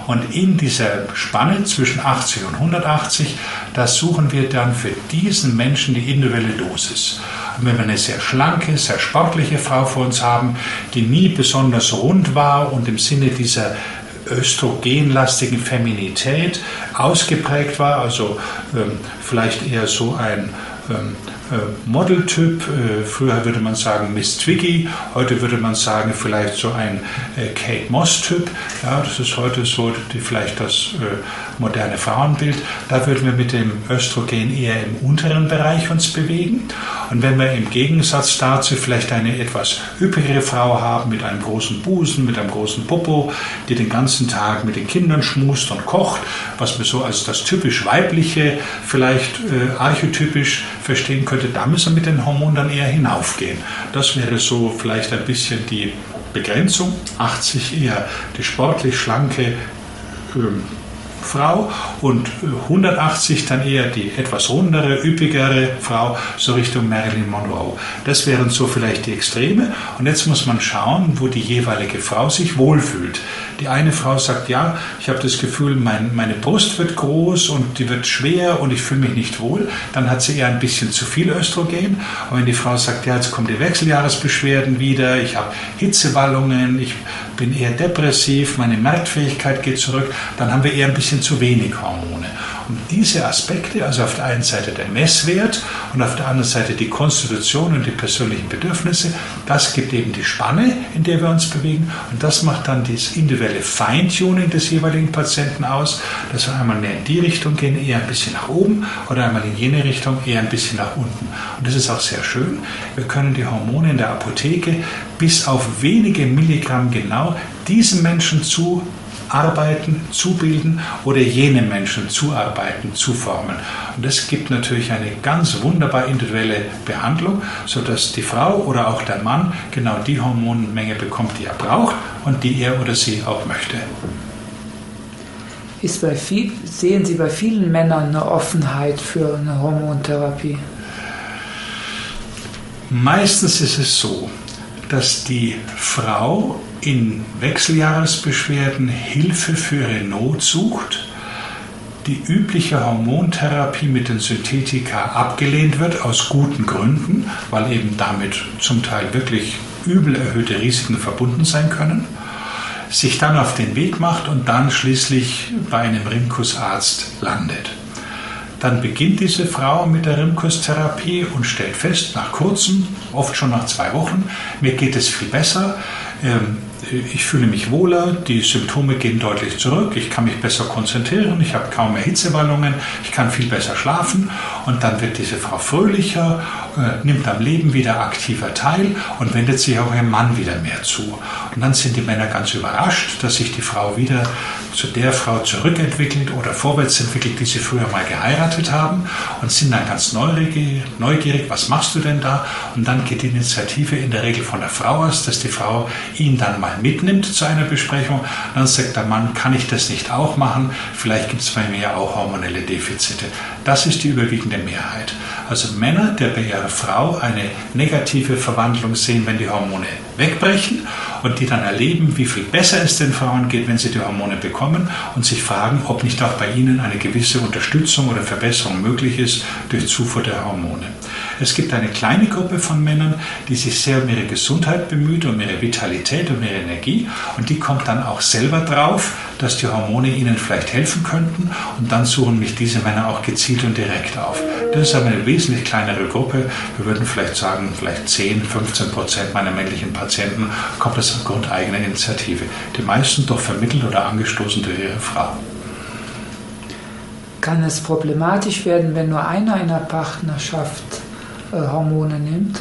Und in dieser Spanne zwischen achtzig und hundertachtzig, da suchen wir dann für diesen Menschen die individuelle Dosis. Und wenn wir eine sehr schlanke, sehr sportliche Frau vor uns haben, die nie besonders rund war und im Sinne dieser östrogenlastigen Feminität ausgeprägt war, also ähm, vielleicht eher so ein ähm, Modeltyp, früher würde man sagen Miss Twiggy, heute würde man sagen vielleicht so ein Kate Moss-Typ, ja, das ist heute so die, vielleicht das moderne Frauenbild, da würden wir mit dem Östrogen eher im unteren Bereich uns bewegen. Und wenn wir im Gegensatz dazu vielleicht eine etwas üppigere Frau haben, mit einem großen Busen, mit einem großen Popo, die den ganzen Tag mit den Kindern schmust und kocht, was man so als das typisch Weibliche vielleicht äh, archetypisch verstehen könnte, da müssen wir mit den Hormonen dann eher hinaufgehen. Das wäre so vielleicht ein bisschen die Begrenzung. achtzig eher die sportlich schlanke ähm, Frau und hundertachtzig dann eher die etwas rundere, üppigere Frau, so Richtung Marilyn Monroe. Das wären so vielleicht die Extreme. Und jetzt muss man schauen, wo die jeweilige Frau sich wohlfühlt. Die eine Frau sagt, ja, ich habe das Gefühl, mein, meine Brust wird groß und die wird schwer und ich fühle mich nicht wohl. Dann hat sie eher ein bisschen zu viel Östrogen. Und wenn die Frau sagt, ja, jetzt kommen die Wechseljahresbeschwerden wieder, ich habe Hitzewallungen, ich bin eher depressiv, meine Merkfähigkeit geht zurück, dann haben wir eher ein bisschen zu wenig Hormone. Und diese Aspekte, also auf der einen Seite der Messwert und auf der anderen Seite die Konstitution und die persönlichen Bedürfnisse, das gibt eben die Spanne, in der wir uns bewegen. Und das macht dann das individuelle Feintuning des jeweiligen Patienten aus, dass wir einmal mehr in die Richtung gehen, eher ein bisschen nach oben, oder einmal in jene Richtung, eher ein bisschen nach unten. Und das ist auch sehr schön. Wir können die Hormone in der Apotheke bis auf wenige Milligramm genau diesen Menschen zu arbeiten, zubilden oder jene Menschen zuarbeiten, zuformen. Und das gibt natürlich eine ganz wunderbar individuelle Behandlung, sodass die Frau oder auch der Mann genau die Hormonmenge bekommt, die er braucht und die er oder sie auch möchte. Ist bei viel, sehen Sie bei vielen Männern eine Offenheit für eine Hormontherapie? Meistens ist es so, dass die Frau in Wechseljahresbeschwerden Hilfe für ihre Not sucht, die übliche Hormontherapie mit den Synthetika abgelehnt wird, aus guten Gründen, weil eben damit zum Teil wirklich übel erhöhte Risiken verbunden sein können, sich dann auf den Weg macht und dann schließlich bei einem Rimkus-Arzt landet. Dann beginnt diese Frau mit der Rimkus-Therapie und stellt fest, nach kurzem, oft schon nach zwei Wochen, mir geht es viel besser, ich fühle mich wohler, die Symptome gehen deutlich zurück, ich kann mich besser konzentrieren, ich habe kaum mehr Hitzewallungen, ich kann viel besser schlafen und dann wird diese Frau fröhlicher, nimmt am Leben wieder aktiver teil und wendet sich auch ihrem Mann wieder mehr zu. Und dann sind die Männer ganz überrascht, dass sich die Frau wieder zu der Frau zurückentwickelt oder vorwärts entwickelt, die sie früher mal geheiratet haben und sind dann ganz neugierig, neugierig, was machst du denn da? Und dann geht die Initiative in der Regel von der Frau aus, dass die Frau ihn dann mal mitnimmt zu einer Besprechung. Dann sagt der Mann, kann ich das nicht auch machen? Vielleicht gibt es bei mir ja auch hormonelle Defizite. Das ist die überwiegende Mehrheit. Also Männer, die bei ihrer Frau eine negative Verwandlung sehen, wenn die Hormone wegbrechen und die dann erleben, wie viel besser es den Frauen geht, wenn sie die Hormone bekommen und sich fragen, ob nicht auch bei ihnen eine gewisse Unterstützung oder Verbesserung möglich ist durch Zufuhr der Hormone. Es gibt eine kleine Gruppe von Männern, die sich sehr um ihre Gesundheit bemüht, um ihre Vitalität, um ihre Energie und die kommt dann auch selber drauf, dass die Hormone ihnen vielleicht helfen könnten und dann suchen mich diese Männer auch gezielt und direkt auf. Das ist aber eine wesentlich kleinere Gruppe. Wir würden vielleicht sagen, vielleicht zehn, fünfzehn Prozent meiner männlichen Patienten kommt das aufgrund eigener Initiative. Die meisten doch vermittelt oder angestoßen durch ihre Frau. Kann es problematisch werden, wenn nur einer in der Partnerschaft äh, Hormone nimmt?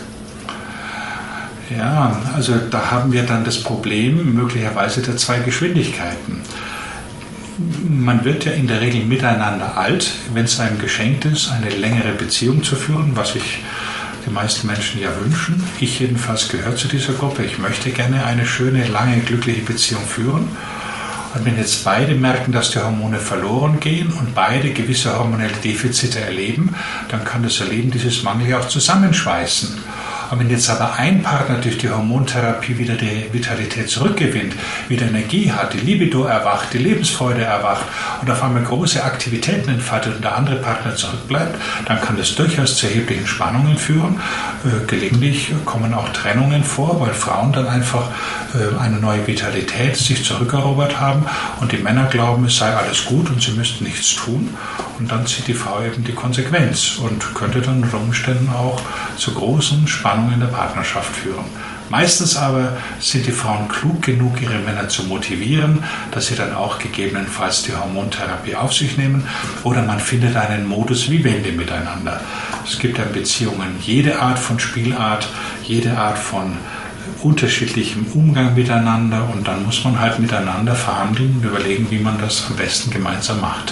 Ja, also da haben wir dann das Problem möglicherweise der zwei Geschwindigkeiten. Man wird ja in der Regel miteinander alt, wenn es einem geschenkt ist, eine längere Beziehung zu führen, was sich die meisten Menschen ja wünschen. Ich jedenfalls gehöre zu dieser Gruppe. Ich möchte gerne eine schöne, lange, glückliche Beziehung führen. Und wenn jetzt beide merken, dass die Hormone verloren gehen und beide gewisse hormonelle Defizite erleben, dann kann das Erleben dieses Mangels ja auch zusammenschweißen. Und wenn jetzt aber ein Partner durch die Hormontherapie wieder die Vitalität zurückgewinnt, wieder Energie hat, die Libido erwacht, die Lebensfreude erwacht und auf einmal große Aktivitäten entfaltet und der andere Partner zurückbleibt, dann kann das durchaus zu erheblichen Spannungen führen. Äh, gelegentlich kommen auch Trennungen vor, weil Frauen dann einfach äh, eine neue Vitalität sich zurückerobert haben und die Männer glauben, es sei alles gut und sie müssten nichts tun. Und dann zieht die Frau eben die Konsequenz und könnte dann unter Umständen auch zu großen Spannungen in der Partnerschaft führen. Meistens aber sind die Frauen klug genug, ihre Männer zu motivieren, dass sie dann auch gegebenenfalls die Hormontherapie auf sich nehmen oder man findet einen Modus vivendi miteinander. Es gibt in Beziehungen jede Art von Spielart, jede Art von unterschiedlichem Umgang miteinander und dann muss man halt miteinander verhandeln und überlegen, wie man das am besten gemeinsam macht.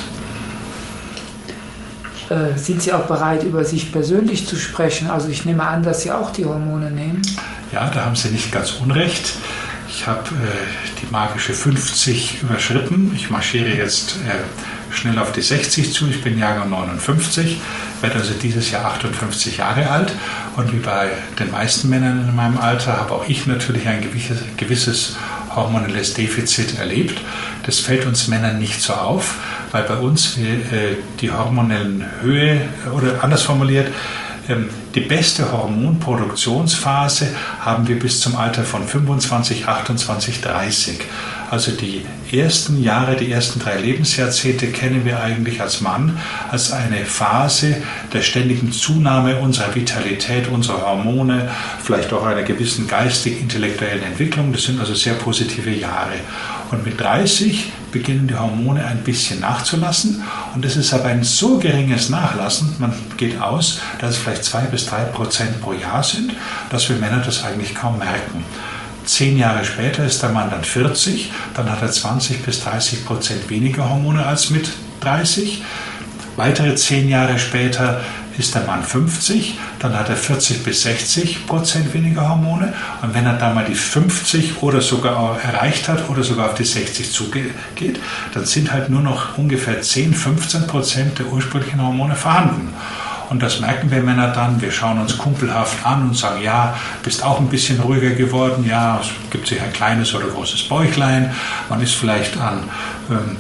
Sind Sie auch bereit, über sich persönlich zu sprechen? Also ich nehme an, dass Sie auch die Hormone nehmen. Ja, da haben Sie nicht ganz unrecht. Ich habe äh, die magische fünfzig überschritten. Ich marschiere jetzt äh, schnell auf die sechzig zu. Ich bin Jahrgang neunundfünfzig, werde also dieses Jahr achtundfünfzig Jahre alt. Und wie bei den meisten Männern in meinem Alter habe auch ich natürlich ein gewisses, gewisses hormonelles Defizit erlebt. Das fällt uns Männern nicht so auf, weil bei uns äh, die hormonellen Höhe, oder anders formuliert, ähm, die beste Hormonproduktionsphase haben wir bis zum Alter von fünfundzwanzig, achtundzwanzig, dreißig. Also die ersten Jahre, die ersten drei Lebensjahrzehnte kennen wir eigentlich als Mann als eine Phase der ständigen Zunahme unserer Vitalität, unserer Hormone, vielleicht auch einer gewissen geistig-intellektuellen Entwicklung. Das sind also sehr positive Jahre. Und mit dreißig beginnen die Hormone ein bisschen nachzulassen. Und es ist aber ein so geringes Nachlassen, man geht aus, dass es vielleicht zwei bis drei Prozent pro Jahr sind, dass wir Männer das eigentlich kaum merken. Zehn Jahre später ist der Mann dann vierzig, dann hat er zwanzig bis dreißig Prozent weniger Hormone als mit dreißig. Weitere zehn Jahre später ist der Mann fünfzig, dann hat er vierzig bis sechzig Prozent weniger Hormone. Und wenn er dann mal die fünfzig oder sogar erreicht hat oder sogar auf die sechzig zugeht, dann sind halt nur noch ungefähr zehn, fünfzehn Prozent der ursprünglichen Hormone vorhanden. Und das merken wir Männer dann, wir schauen uns kumpelhaft an und sagen, ja, bist auch ein bisschen ruhiger geworden, ja, es gibt sich ein kleines oder großes Bäuchlein, man ist vielleicht an ähm,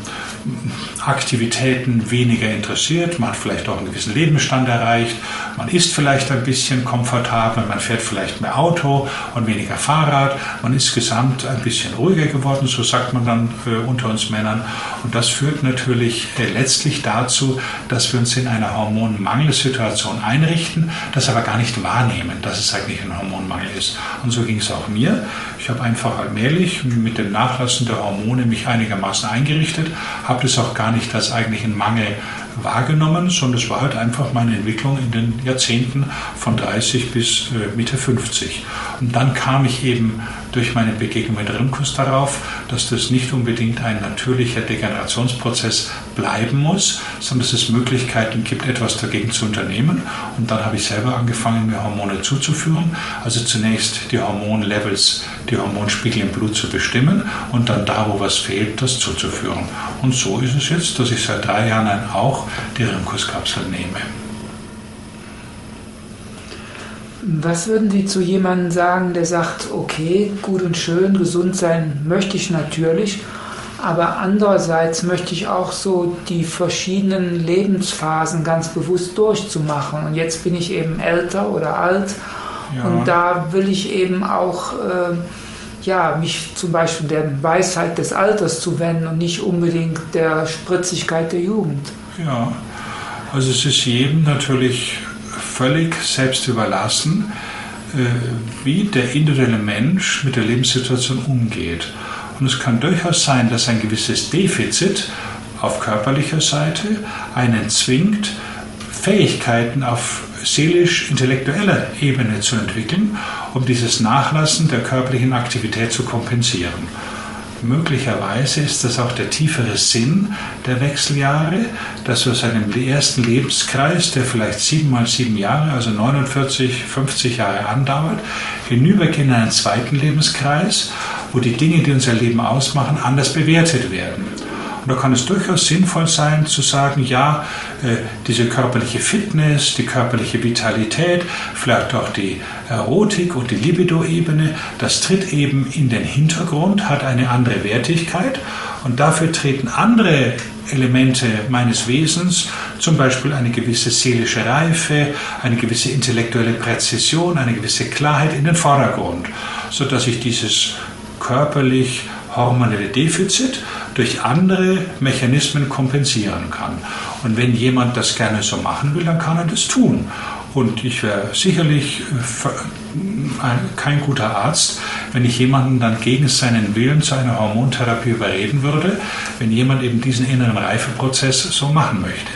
Aktivitäten weniger interessiert, man hat vielleicht auch einen gewissen Lebensstand erreicht, man isst vielleicht ein bisschen komfortabel, man fährt vielleicht mehr Auto und weniger Fahrrad, man ist gesamt ein bisschen ruhiger geworden, so sagt man dann äh, unter uns Männern. Und das führt natürlich äh, letztlich dazu, dass wir uns in einer Hormonmangelsituation einrichten, das aber gar nicht wahrnehmen, dass es eigentlich ein Hormonmangel ist. Und so ging es auch mir. Ich habe einfach allmählich mit dem Nachlassen der Hormone mich einigermaßen eingerichtet, habe das auch gar nicht als eigentlichen Mangel wahrgenommen, sondern es war halt einfach meine Entwicklung in den Jahrzehnten von dreißig bis äh, Mitte fünfzig. Und dann kam ich eben durch meine Begegnung mit Rimkus darauf, dass das nicht unbedingt ein natürlicher Degenerationsprozess bleiben muss, sondern dass es Möglichkeiten gibt, etwas dagegen zu unternehmen. Und dann habe ich selber angefangen, mir Hormone zuzuführen. Also zunächst die Hormonlevels, die Hormonspiegel im Blut zu bestimmen und dann da, wo was fehlt, das zuzuführen. Und so ist es jetzt, dass ich seit drei Jahren auch die Rimkus-Kapsel nehme. Was würden Sie zu jemandem sagen, der sagt, okay, gut und schön, gesund sein möchte ich natürlich, aber andererseits möchte ich auch so die verschiedenen Lebensphasen ganz bewusst durchzumachen. Und jetzt bin ich eben älter oder alt, ja. Und da will ich eben auch äh, ja, mich zum Beispiel der Weisheit des Alters zuwenden und nicht unbedingt der Spritzigkeit der Jugend. Ja, also es ist jedem natürlich völlig selbst überlassen, wie der individuelle Mensch mit der Lebenssituation umgeht. Und es kann durchaus sein, dass ein gewisses Defizit auf körperlicher Seite einen zwingt, Fähigkeiten auf seelisch-intellektueller Ebene zu entwickeln, um dieses Nachlassen der körperlichen Aktivität zu kompensieren. Möglicherweise ist das auch der tiefere Sinn der Wechseljahre, dass wir aus einem ersten Lebenskreis, der vielleicht sieben mal sieben Jahre, also neunundvierzig, fünfzig Jahre andauert, hinübergehen in einen zweiten Lebenskreis, wo die Dinge, die unser Leben ausmachen, anders bewertet werden. Und da kann es durchaus sinnvoll sein zu sagen, ja, äh, diese körperliche Fitness, die körperliche Vitalität, vielleicht auch die Erotik und die Libido-Ebene, das tritt eben in den Hintergrund, hat eine andere Wertigkeit und dafür treten andere Elemente meines Wesens, zum Beispiel eine gewisse seelische Reife, eine gewisse intellektuelle Präzision, eine gewisse Klarheit in den Vordergrund, sodass ich dieses körperlich hormonelle Defizit durch andere Mechanismen kompensieren kann. Und wenn jemand das gerne so machen will, dann kann er das tun. Und ich wäre sicherlich kein guter Arzt, wenn ich jemanden dann gegen seinen Willen zu einer Hormontherapie überreden würde, wenn jemand eben diesen inneren Reifeprozess so machen möchte.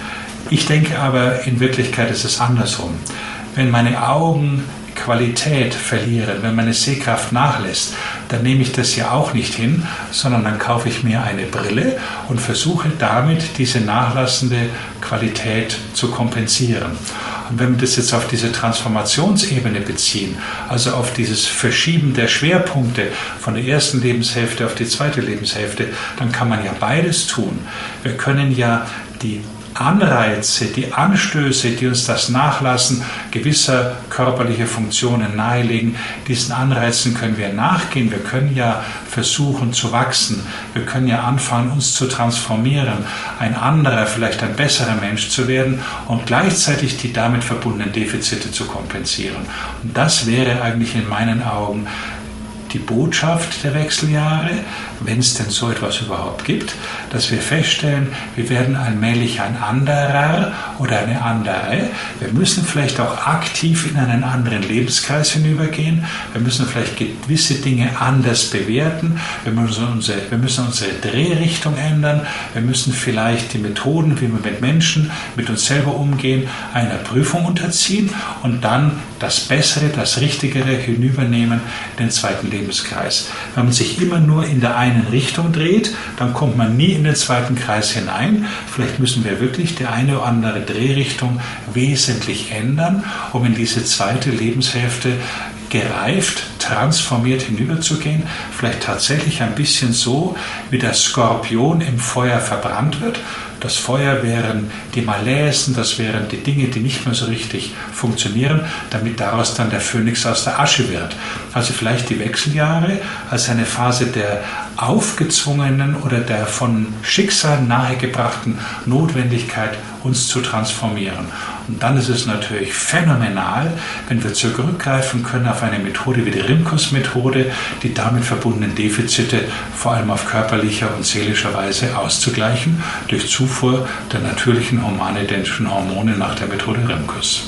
Ich denke aber, in Wirklichkeit ist es andersrum. Wenn meine Augen Qualität verlieren, wenn meine Sehkraft nachlässt, dann nehme ich das ja auch nicht hin, sondern dann kaufe ich mir eine Brille und versuche damit diese nachlassende Qualität zu kompensieren. Und wenn wir das jetzt auf diese Transformationsebene beziehen, also auf dieses Verschieben der Schwerpunkte von der ersten Lebenshälfte auf die zweite Lebenshälfte, dann kann man ja beides tun. Wir können ja die Anreize, die Anstöße, die uns das Nachlassen gewisser körperlicher Funktionen nahelegen, diesen Anreizen können wir nachgehen. Wir können ja versuchen zu wachsen. Wir können ja anfangen, uns zu transformieren, ein anderer, vielleicht ein besserer Mensch zu werden und gleichzeitig die damit verbundenen Defizite zu kompensieren. Und das wäre eigentlich in meinen Augen die Botschaft der Wechseljahre, wenn es denn so etwas überhaupt gibt, dass wir feststellen, wir werden allmählich ein anderer oder eine andere. Wir müssen vielleicht auch aktiv in einen anderen Lebenskreis hinübergehen. Wir müssen vielleicht gewisse Dinge anders bewerten. Wir müssen unsere, wir müssen unsere Drehrichtung ändern. Wir müssen vielleicht die Methoden, wie wir mit Menschen, mit uns selber umgehen, einer Prüfung unterziehen und dann das Bessere, das Richtigere hinübernehmen in den zweiten Lebenskreis. Wenn man sich immer nur in der einen Richtung dreht, dann kommt man nie in den zweiten Kreis hinein. Vielleicht müssen wir wirklich die eine oder andere Drehrichtung wesentlich ändern, um in diese zweite Lebenshälfte gereift, transformiert hinüberzugehen. Vielleicht tatsächlich ein bisschen so, wie der Skorpion im Feuer verbrannt wird. Das Feuer wären die Malaisen, das wären die Dinge, die nicht mehr so richtig funktionieren, damit daraus dann der Phönix aus der Asche wird. Also vielleicht die Wechseljahre als eine Phase der aufgezwungenen oder der von Schicksal nahegebrachten Notwendigkeit, uns zu transformieren. Und dann ist es natürlich phänomenal, wenn wir zurückgreifen können auf eine Methode wie die Rimkus-Methode, die damit verbundenen Defizite vor allem auf körperlicher und seelischer Weise auszugleichen, durch Zufuhr der natürlichen humanidentischen Hormone nach der Methode Rimkus.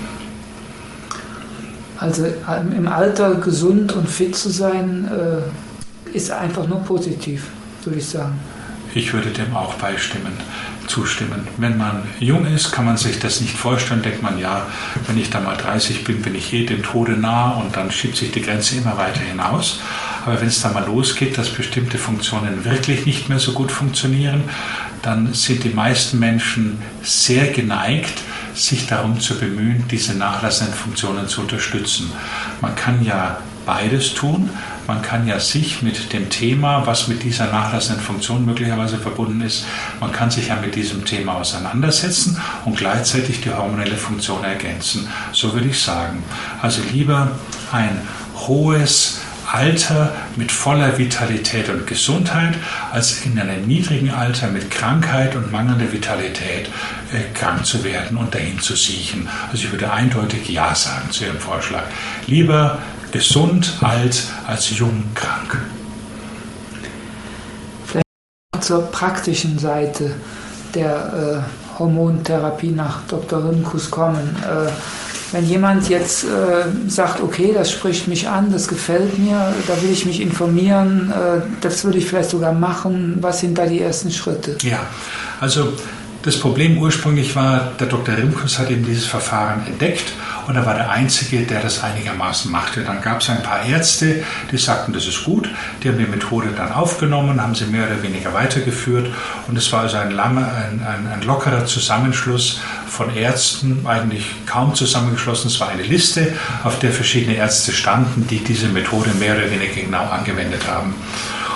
Also im Alter gesund und fit zu sein, ist einfach nur positiv, würde ich sagen. Ich würde dem auch beistimmen, zustimmen. Wenn man jung ist, kann man sich das nicht vorstellen, denkt man, ja, wenn ich dann mal dreißig bin, bin ich eh dem Tode nah und dann schiebt sich die Grenze immer weiter hinaus. Aber wenn es dann mal losgeht, dass bestimmte Funktionen wirklich nicht mehr so gut funktionieren, dann sind die meisten Menschen sehr geneigt, sich darum zu bemühen, diese nachlassenden Funktionen zu unterstützen. Man kann ja beides tun. Man kann ja sich mit dem Thema, was mit dieser nachlassenden Funktion möglicherweise verbunden ist, man kann sich ja mit diesem Thema auseinandersetzen und gleichzeitig die hormonelle Funktion ergänzen. So würde ich sagen. Also lieber ein hohes Alter mit voller Vitalität und Gesundheit, als in einem niedrigen Alter mit Krankheit und mangelnder Vitalität äh, krank zu werden und dahin zu siechen. Also ich würde eindeutig Ja sagen zu Ihrem Vorschlag. Lieber gesund, alt, als jung, krank. Vielleicht zur praktischen Seite der äh, Hormontherapie nach Doktor Rimkus kommen. Äh, wenn jemand jetzt äh, sagt, okay, das spricht mich an, das gefällt mir, da will ich mich informieren, äh, das würde ich vielleicht sogar machen, was sind da die ersten Schritte? Ja, also das Problem ursprünglich war, der Doktor Rimkus hat eben dieses Verfahren entdeckt und er war der Einzige, der das einigermaßen machte. Dann gab es ein paar Ärzte, die sagten, das ist gut. Die haben die Methode dann aufgenommen, haben sie mehr oder weniger weitergeführt und es war also ein, ein, ein, ein lockerer Zusammenschluss von Ärzten, eigentlich kaum zusammengeschlossen. Es war eine Liste, auf der verschiedene Ärzte standen, die diese Methode mehr oder weniger genau angewendet haben.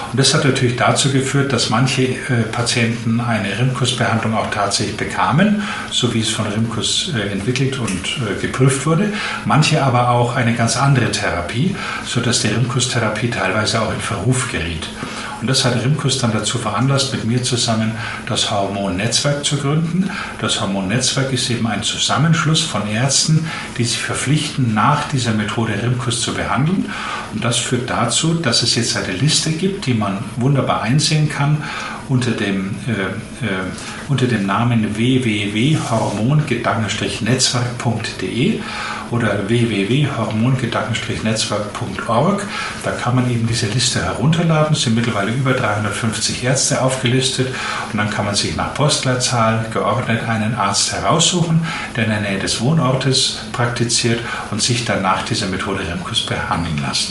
Und das hat natürlich dazu geführt, dass manche äh, Patienten eine Rimkus-Behandlung auch tatsächlich bekamen, so wie es von Rimkus äh, entwickelt und äh, geprüft wurde. Manche aber auch eine ganz andere Therapie, sodass die Rimkus-Therapie teilweise auch in Verruf geriet. Und das hat Rimkus dann dazu veranlasst, mit mir zusammen das Hormonnetzwerk zu gründen. Das Hormonnetzwerk ist eben ein Zusammenschluss von Ärzten, die sich verpflichten, nach dieser Methode Rimkus zu behandeln. Und das führt dazu, dass es jetzt eine Liste gibt, die man wunderbar einsehen kann unter dem, äh, äh, unter dem Namen w w w punkt hormongedanken netzwerk punkt d e oder w w w punkt hormongedanken netzwerk punkt org. Da kann man eben diese Liste herunterladen. Es sind mittlerweile über dreihundertfünfzig Ärzte aufgelistet und dann kann man sich nach Postleitzahl geordnet einen Arzt heraussuchen, der in der Nähe des Wohnortes praktiziert und sich dann nach dieser Methode Rimkus behandeln lassen.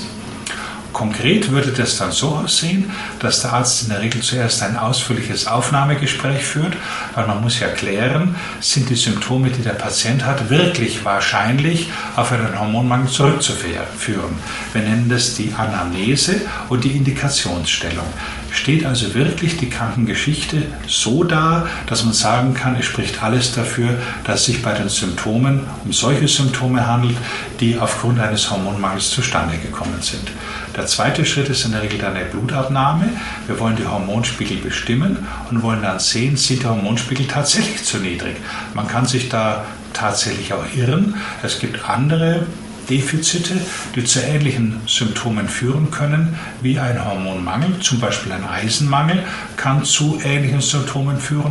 Konkret würde das dann so aussehen, dass der Arzt in der Regel zuerst ein ausführliches Aufnahmegespräch führt, weil man muss ja klären, sind die Symptome, die der Patient hat, wirklich wahrscheinlich auf einen Hormonmangel zurückzuführen. Wir nennen das die Anamnese und die Indikationsstellung. Steht also wirklich die Krankengeschichte so dar, dass man sagen kann, es spricht alles dafür, dass es sich bei den Symptomen um solche Symptome handelt, die aufgrund eines Hormonmangels zustande gekommen sind. Der zweite Schritt ist in der Regel dann eine Blutabnahme. Wir wollen die Hormonspiegel bestimmen und wollen dann sehen, sind die Hormonspiegel tatsächlich zu niedrig. Man kann sich da tatsächlich auch irren. Es gibt andere Defizite, die zu ähnlichen Symptomen führen können wie ein Hormonmangel. Zum Beispiel ein Eisenmangel kann zu ähnlichen Symptomen führen.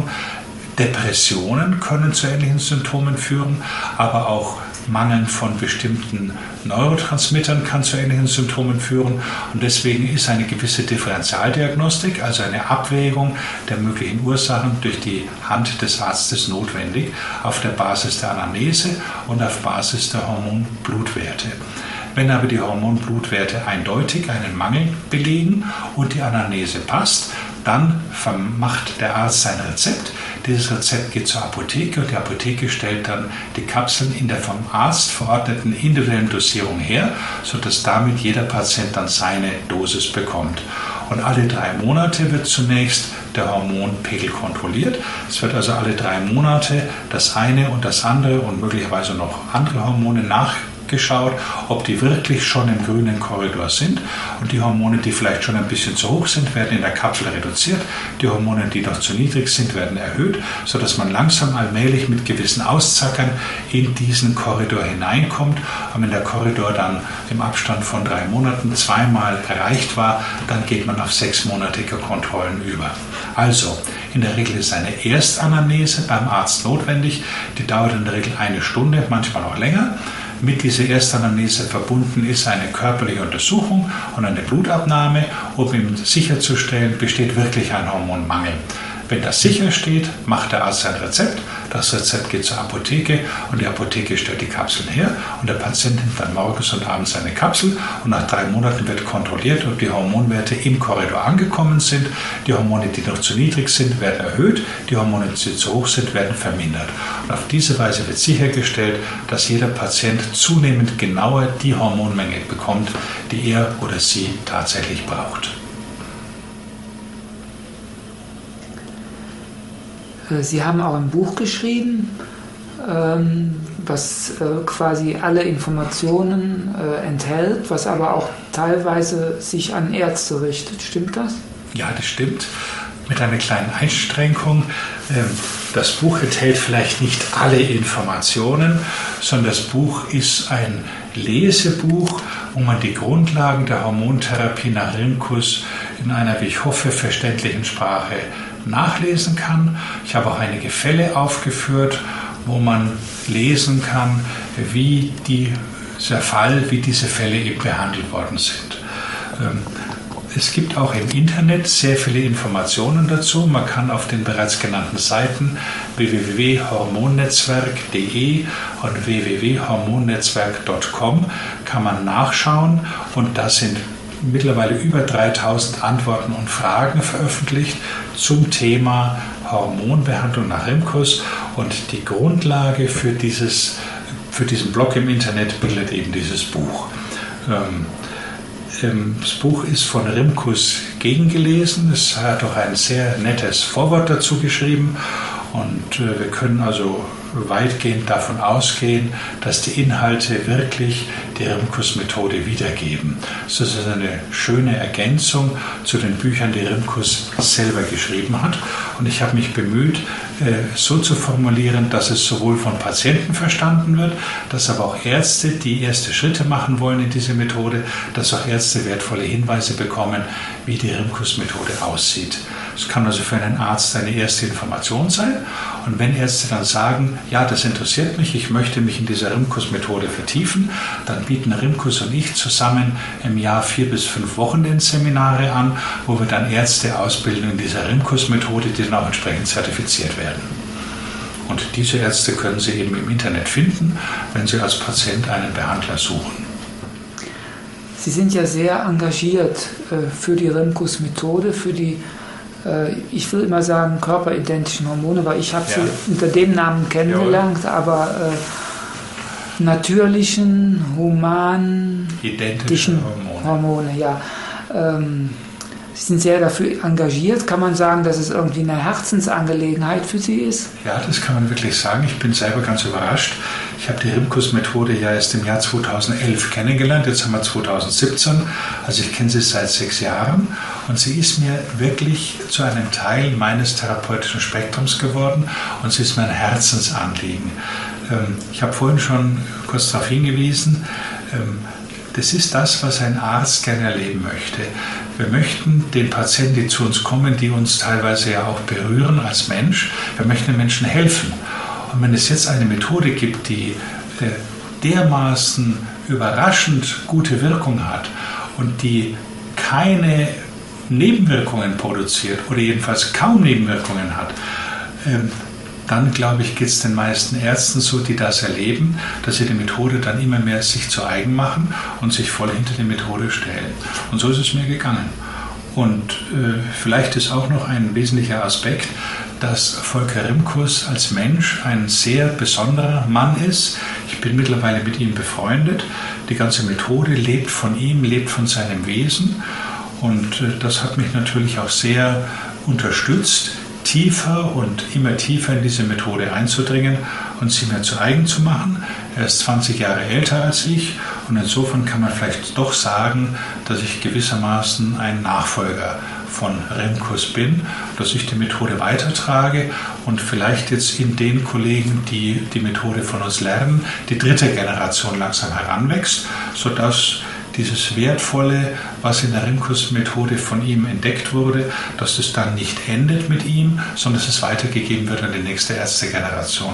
Depressionen können zu ähnlichen Symptomen führen, aber auch Mangel von bestimmten Neurotransmittern kann zu ähnlichen Symptomen führen. Und deswegen ist eine gewisse Differentialdiagnostik, also eine Abwägung der möglichen Ursachen durch die Hand des Arztes notwendig, auf der Basis der Anamnese und auf Basis der Hormonblutwerte. Wenn aber die Hormonblutwerte eindeutig einen Mangel belegen und die Anamnese passt, dann macht der Arzt sein Rezept. Dieses Rezept geht zur Apotheke und die Apotheke stellt dann die Kapseln in der vom Arzt verordneten individuellen Dosierung her, sodass damit jeder Patient dann seine Dosis bekommt. Und alle drei Monate wird zunächst der Hormonpegel kontrolliert. Es wird also alle drei Monate das eine und das andere und möglicherweise noch andere Hormone nachgeschaut, ob die wirklich schon im grünen Korridor sind. Und die Hormone, die vielleicht schon ein bisschen zu hoch sind, werden in der Kapsel reduziert. Die Hormone, die noch zu niedrig sind, werden erhöht, sodass man langsam allmählich mit gewissen Auszackern in diesen Korridor hineinkommt. Und wenn der Korridor dann im Abstand von drei Monaten zweimal erreicht war, dann geht man auf sechsmonatige Kontrollen über. Also, in der Regel ist eine Erstanamnese beim Arzt notwendig. Die dauert in der Regel eine Stunde, manchmal auch länger. Mit dieser Erstanamnese verbunden ist eine körperliche Untersuchung und eine Blutabnahme, um eben sicherzustellen, besteht wirklich ein Hormonmangel. Wenn das sicher steht, macht der Arzt sein Rezept. Das Rezept geht zur Apotheke und die Apotheke stellt die Kapseln her und der Patient nimmt dann morgens und abends seine Kapsel und nach drei Monaten wird kontrolliert, ob die Hormonwerte im Korridor angekommen sind. Die Hormone, die noch zu niedrig sind, werden erhöht, die Hormone, die zu hoch sind, werden vermindert. Und auf diese Weise wird sichergestellt, dass jeder Patient zunehmend genauer die Hormonmenge bekommt, die er oder sie tatsächlich braucht. Sie haben auch ein Buch geschrieben, was quasi alle Informationen enthält, was aber auch teilweise sich an Ärzte richtet. Stimmt das? Ja, das stimmt. Mit einer kleinen Einschränkung. Das Buch enthält vielleicht nicht alle Informationen, sondern das Buch ist ein Lesebuch, wo man die Grundlagen der Hormontherapie nach Rimkus in einer, wie ich hoffe, verständlichen Sprache nachlesen kann. Ich habe auch einige Fälle aufgeführt, wo man lesen kann, wie dieser Fall, wie diese Fälle eben behandelt worden sind. Es gibt auch im Internet sehr viele Informationen dazu. Man kann auf den bereits genannten Seiten w w w punkt hormonnetzwerk punkt d e und w w w punkt hormonnetzwerk punkt com kann man nachschauen und da sind mittlerweile über dreitausend Antworten und Fragen veröffentlicht zum Thema Hormonbehandlung nach Rimkus und die Grundlage für, dieses, für diesen Blog im Internet bildet eben dieses Buch. Ähm, Das Buch ist von Rimkus gegengelesen. Es hat auch ein sehr nettes Vorwort dazu geschrieben. Und wir können also weitgehend davon ausgehen, dass die Inhalte wirklich die Rimkus-Methode wiedergeben. Das ist eine schöne Ergänzung zu den Büchern, die Rimkus selber geschrieben hat. Und ich habe mich bemüht, so zu formulieren, dass es sowohl von Patienten verstanden wird, dass aber auch Ärzte, die erste Schritte machen wollen in diese Methode, dass auch Ärzte wertvolle Hinweise bekommen, wie die Rimkus-Methode aussieht. Es kann also für einen Arzt eine erste Information sein. Und wenn Ärzte dann sagen, ja, das interessiert mich, ich möchte mich in dieser Rimkus-Methode vertiefen, dann bieten Rimkus und ich zusammen im Jahr vier bis fünf Wochenendseminare an, wo wir dann Ärzte ausbilden in dieser Rimkus-Methode, die dann auch entsprechend zertifiziert werden. Und diese Ärzte können Sie eben im Internet finden, wenn Sie als Patient einen Behandler suchen. Sie sind ja sehr engagiert äh, für die Rimkus-Methode, für die ich will immer sagen körperidentischen Hormone, weil ich habe ja. sie unter dem Namen kennengelernt, Jawohl. aber äh, natürlichen, human, identischen Hormone. Hormone, ja. Ähm, Sie sind sehr dafür engagiert. Kann man sagen, dass es irgendwie eine Herzensangelegenheit für Sie ist? Ja, das kann man wirklich sagen. Ich bin selber ganz überrascht. Ich habe die Rimkus-Methode ja erst im Jahr zweitausendelf kennengelernt. Jetzt haben wir zweitausendsiebzehn. Also ich kenne sie seit sechs Jahren. Und sie ist mir wirklich zu einem Teil meines therapeutischen Spektrums geworden. Und sie ist mir ein Herzensanliegen. Ich habe vorhin schon kurz darauf hingewiesen, das ist das, was ein Arzt gerne erleben möchte. Wir möchten den Patienten, die zu uns kommen, die uns teilweise ja auch berühren als Mensch, wir möchten den Menschen helfen. Und wenn es jetzt eine Methode gibt, die dermaßen überraschend gute Wirkung hat und die keine Nebenwirkungen produziert oder jedenfalls kaum Nebenwirkungen hat, dann, glaube ich, geht es den meisten Ärzten so, die das erleben, dass sie die Methode dann immer mehr sich zu eigen machen und sich voll hinter die Methode stellen. Und so ist es mir gegangen. Und äh, vielleicht ist auch noch ein wesentlicher Aspekt, dass Volker Rimkus als Mensch ein sehr besonderer Mann ist. Ich bin mittlerweile mit ihm befreundet. Die ganze Methode lebt von ihm, lebt von seinem Wesen. Und äh, das hat mich natürlich auch sehr unterstützt, tiefer und immer tiefer in diese Methode einzudringen und sie mir zu eigen zu machen. Er ist zwanzig Jahre älter als ich und insofern kann man vielleicht doch sagen, dass ich gewissermaßen ein Nachfolger von Rimkus bin, dass ich die Methode weitertrage und vielleicht jetzt in den Kollegen, die die Methode von uns lernen, die dritte Generation langsam heranwächst, sodass dieses Wertvolle, was in der Rimkus-Methode von ihm entdeckt wurde, dass es dann nicht endet mit ihm, sondern dass es weitergegeben wird an die nächste Ärztegeneration.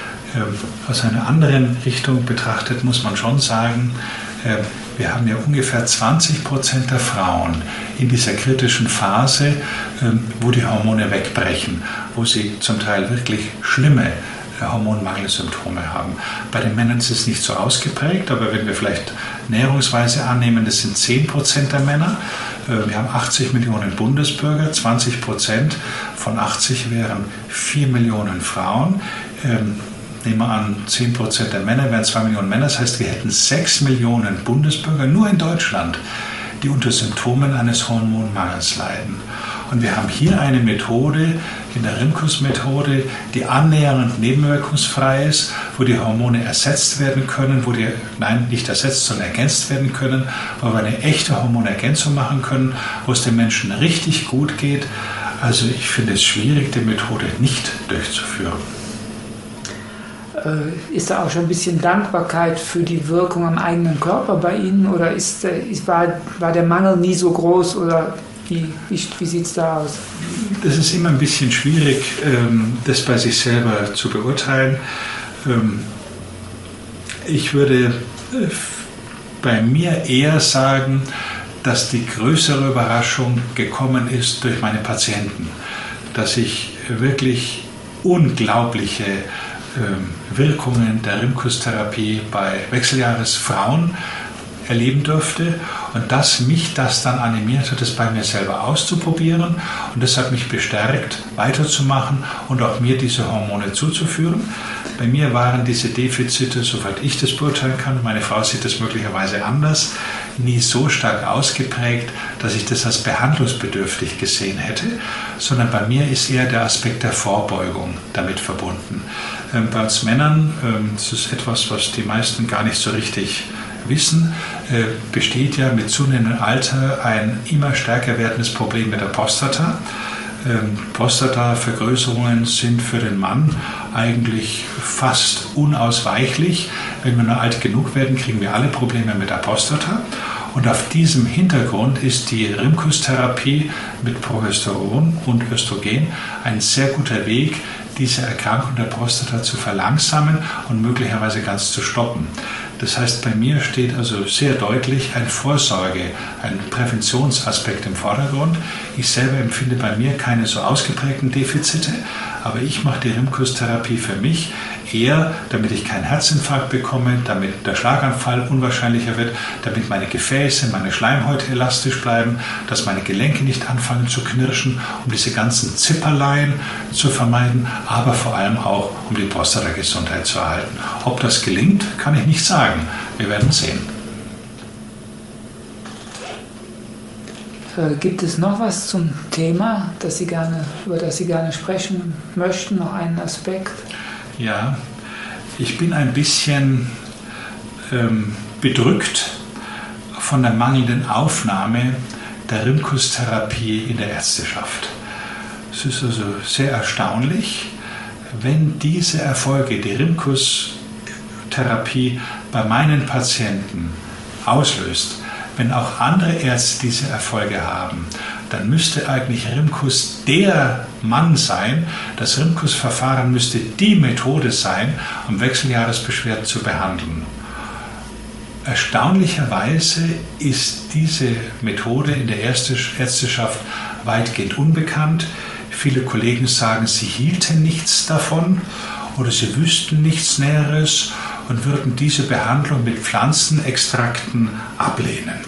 Aus einer anderen Richtung betrachtet muss man schon sagen, wir haben ja ungefähr zwanzig Prozent der Frauen in dieser kritischen Phase, wo die Hormone wegbrechen, wo sie zum Teil wirklich schlimme Hormonmangelsymptome haben. Bei den Männern ist es nicht so ausgeprägt, aber wenn wir vielleicht näherungsweise annehmen, das sind zehn Prozent der Männer. Wir haben achtzig Millionen Bundesbürger, zwanzig Prozent von achtzig wären vier Millionen Frauen. Ähm, nehmen wir an, zehn Prozent der Männer wären zwei Millionen Männer. Das heißt, wir hätten sechs Millionen Bundesbürger nur in Deutschland, die unter Symptomen eines Hormonmangels leiden. Und wir haben hier eine Methode, in der Rimkus-Methode, die annähernd nebenwirkungsfrei ist, wo die Hormone ersetzt werden können, wo die, nein, nicht ersetzt, sondern ergänzt werden können, wo wir eine echte Hormonergänzung machen können, wo es den Menschen richtig gut geht. Also ich finde es schwierig, die Methode nicht durchzuführen. Ist da auch schon ein bisschen Dankbarkeit für die Wirkung am eigenen Körper bei Ihnen oder ist, ist, war, war der Mangel nie so groß oder wie, wie, wie sieht es da aus? Das ist immer ein bisschen schwierig, das bei sich selber zu beurteilen. Ich würde bei mir eher sagen, dass die größere Überraschung gekommen ist durch meine Patienten, dass ich wirklich unglaubliche Wirkungen der Rimkus-Therapie bei Wechseljahresfrauen erleben durfte und dass mich das dann animiert hat, das bei mir selber auszuprobieren und das hat mich bestärkt, weiterzumachen und auch mir diese Hormone zuzuführen. Bei mir waren diese Defizite, soweit ich das beurteilen kann, meine Frau sieht das möglicherweise anders, nie so stark ausgeprägt, dass ich das als behandlungsbedürftig gesehen hätte, sondern bei mir ist eher der Aspekt der Vorbeugung damit verbunden. Ähm, bei uns Männern, ähm, das ist etwas, was die meisten gar nicht so richtig wissen, äh, besteht ja mit zunehmendem Alter ein immer stärker werdendes Problem mit der Prostata. Ähm, Prostatavergrößerungen sind für den Mann eigentlich fast unausweichlich. Wenn wir nur alt genug werden, kriegen wir alle Probleme mit der Prostata. Und auf diesem Hintergrund ist die Rimkus-Therapie mit Progesteron und Östrogen ein sehr guter Weg, diese Erkrankung der Prostata zu verlangsamen und möglicherweise ganz zu stoppen. Das heißt, bei mir steht also sehr deutlich ein Vorsorge-, ein Präventionsaspekt im Vordergrund. Ich selber empfinde bei mir keine so ausgeprägten Defizite, aber ich mache die Rimkus-Therapie für mich eher, damit ich keinen Herzinfarkt bekomme, damit der Schlaganfall unwahrscheinlicher wird, damit meine Gefäße, meine Schleimhäute elastisch bleiben, dass meine Gelenke nicht anfangen zu knirschen, um diese ganzen Zipperlein zu vermeiden, aber vor allem auch, um die Prostatagesundheit zu erhalten. Ob das gelingt, kann ich nicht sagen. Wir werden sehen. Gibt es noch was zum Thema, das Sie gerne, über das Sie gerne sprechen möchten? Noch einen Aspekt? Ja, ich bin ein bisschen ähm, bedrückt von der mangelnden Aufnahme der Rimkus-Therapie in der Ärzteschaft. Es ist also sehr erstaunlich, wenn diese Erfolge, die Rimkus-Therapie bei meinen Patienten auslöst, wenn auch andere Ärzte diese Erfolge haben, dann müsste eigentlich Rimkus der Mann sein. Das Rimkus-Verfahren müsste die Methode sein, um Wechseljahresbeschwerden zu behandeln. Erstaunlicherweise ist diese Methode in der Ärzteschaft weitgehend unbekannt. Viele Kollegen sagen, sie hielten nichts davon oder sie wüssten nichts Näheres und würden diese Behandlung mit Pflanzenextrakten ablehnen.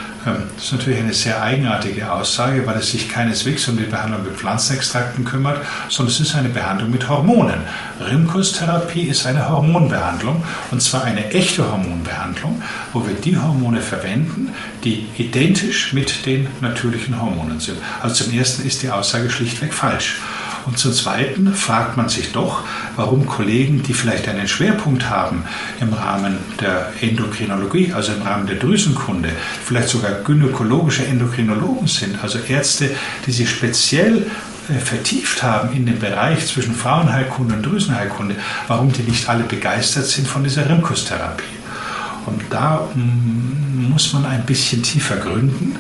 Das ist natürlich eine sehr eigenartige Aussage, weil es sich keineswegs um die Behandlung mit Pflanzenextrakten kümmert, sondern es ist eine Behandlung mit Hormonen. Rimkus-Therapie ist eine Hormonbehandlung, und zwar eine echte Hormonbehandlung, wo wir die Hormone verwenden, die identisch mit den natürlichen Hormonen sind. Also zum Ersten ist die Aussage schlichtweg falsch. Und zum Zweiten fragt man sich doch, warum Kollegen, die vielleicht einen Schwerpunkt haben im Rahmen der Endokrinologie, also im Rahmen der Drüsenkunde, vielleicht sogar gynäkologische Endokrinologen sind, also Ärzte, die sich speziell äh, vertieft haben in den Bereich zwischen Frauenheilkunde und Drüsenheilkunde, warum die nicht alle begeistert sind von dieser Rimkus-Therapie. Und da mm, muss man ein bisschen tiefer gründen.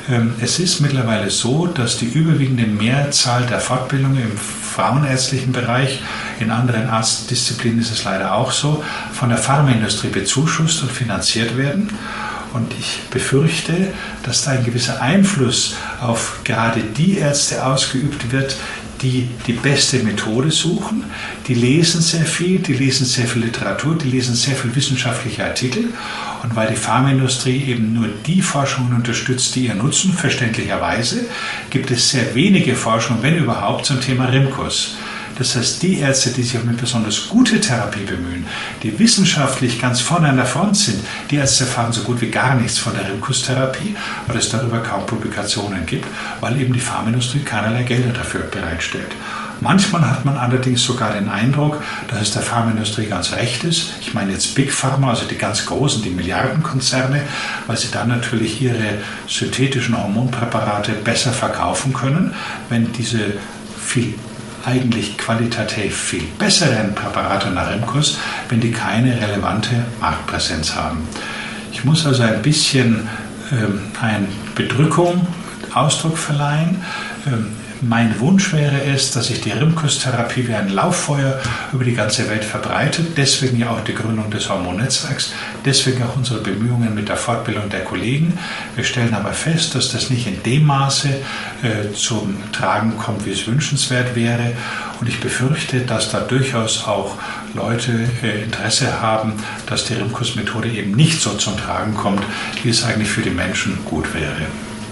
Es ist mittlerweile so, dass die überwiegende Mehrzahl der Fortbildungen im frauenärztlichen Bereich, in anderen Arztdisziplinen ist es leider auch so, von der Pharmaindustrie bezuschusst und finanziert werden. Und ich befürchte, dass da ein gewisser Einfluss auf gerade die Ärzte ausgeübt wird, die die beste Methode suchen. Die lesen sehr viel, die lesen sehr viel Literatur, die lesen sehr viel wissenschaftliche Artikel. Und weil die Pharmaindustrie eben nur die Forschungen unterstützt, die ihr nutzen, verständlicherweise, gibt es sehr wenige Forschungen, wenn überhaupt, zum Thema Rimkus. Das heißt, die Ärzte, die sich um eine besonders gute Therapie bemühen, die wissenschaftlich ganz vorne an der Front sind, die Ärzte erfahren so gut wie gar nichts von der Rimkus-Therapie, weil es darüber kaum Publikationen gibt, weil eben die Pharmaindustrie keinerlei Gelder dafür bereitstellt. Manchmal hat man allerdings sogar den Eindruck, dass es der Pharmaindustrie ganz recht ist. Ich meine jetzt Big Pharma, also die ganz großen, die Milliardenkonzerne, weil sie dann natürlich ihre synthetischen Hormonpräparate besser verkaufen können, wenn diese viel eigentlich qualitativ viel besseren Präparate nach Rimkus, wenn die keine relevante Marktpräsenz haben. Ich muss also ein bisschen ähm, eine Bedrückung Ausdruck verleihen. Ähm, Mein Wunsch wäre es, dass sich die Rimkus-Therapie wie ein Lauffeuer über die ganze Welt verbreitet. Deswegen ja auch die Gründung des Hormonnetzwerks, deswegen auch unsere Bemühungen mit der Fortbildung der Kollegen. Wir stellen aber fest, dass das nicht in dem Maße äh, zum Tragen kommt, wie es wünschenswert wäre. Und ich befürchte, dass da durchaus auch Leute äh, Interesse haben, dass die Rimkus-Methode eben nicht so zum Tragen kommt, wie es eigentlich für die Menschen gut wäre.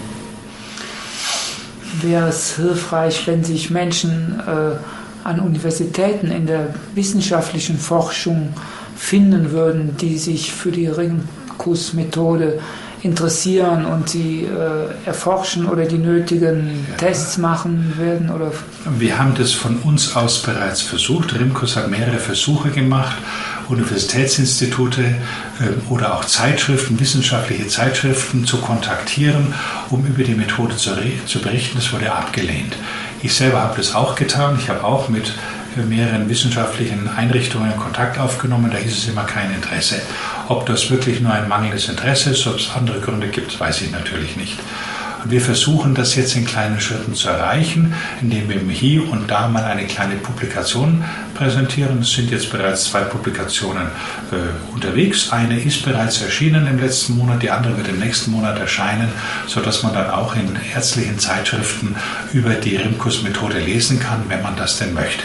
Wäre es hilfreich, wenn sich Menschen äh, an Universitäten in der wissenschaftlichen Forschung finden würden, die sich für die Rimkus-Methode interessieren und Sie äh, erforschen oder die nötigen ja. Tests machen werden? Oder? Wir haben das von uns aus bereits versucht. RIMCOS hat mehrere Versuche gemacht, Universitätsinstitute äh, oder auch Zeitschriften, wissenschaftliche Zeitschriften zu kontaktieren, um über die Methode zu, zu berichten. Das wurde abgelehnt. Ich selber habe das auch getan. Ich habe auch mit mehreren wissenschaftlichen Einrichtungen Kontakt aufgenommen. Da hieß es immer kein Interesse. Ob das wirklich nur ein mangelndes Interesse ist, ob es andere Gründe gibt, weiß ich natürlich nicht. Und wir versuchen das jetzt in kleinen Schritten zu erreichen, indem wir hier und da mal eine kleine Publikation präsentieren. Es sind jetzt bereits zwei Publikationen äh, unterwegs. Eine ist bereits erschienen im letzten Monat, die andere wird im nächsten Monat erscheinen, sodass man dann auch in ärztlichen Zeitschriften über die RIMCOS-Methode lesen kann, wenn man das denn möchte.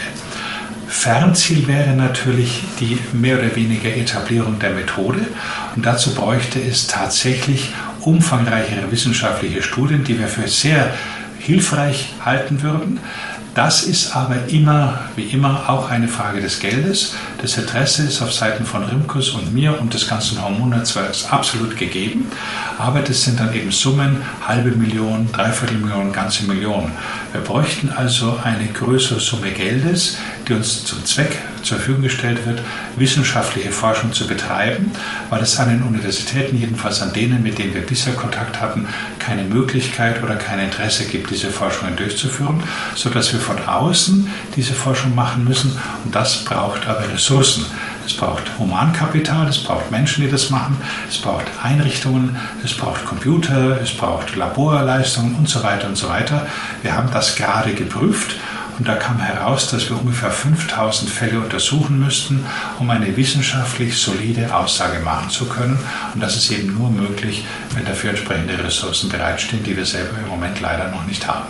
Fernziel wäre natürlich die mehr oder weniger Etablierung der Methode und dazu bräuchte es tatsächlich umfangreichere wissenschaftliche Studien, die wir für sehr hilfreich halten würden. Das ist aber immer, wie immer, auch eine Frage des Geldes. Das Interesse ist auf Seiten von RIMCOS und mir und des ganzen Hormonnetzwerks absolut gegeben. Aber das sind dann eben Summen, halbe Million, dreiviertel Million, ganze Million. Wir bräuchten also eine größere Summe Geldes, die uns zum Zweck zur Verfügung gestellt wird, wissenschaftliche Forschung zu betreiben, weil es an den Universitäten, jedenfalls an denen, mit denen wir bisher Kontakt hatten, keine Möglichkeit oder kein Interesse gibt, diese Forschungen durchzuführen, sodass wir von außen diese Forschung machen müssen und das braucht aber Ressourcen. Es braucht Humankapital, es braucht Menschen, die das machen, es braucht Einrichtungen, es braucht Computer, es braucht Laborleistungen und so weiter und so weiter. Wir haben das gerade geprüft. Und da kam heraus, dass wir ungefähr fünftausend Fälle untersuchen müssten, um eine wissenschaftlich solide Aussage machen zu können. Und das ist eben nur möglich, wenn dafür entsprechende Ressourcen bereitstehen, die wir selber im Moment leider noch nicht haben.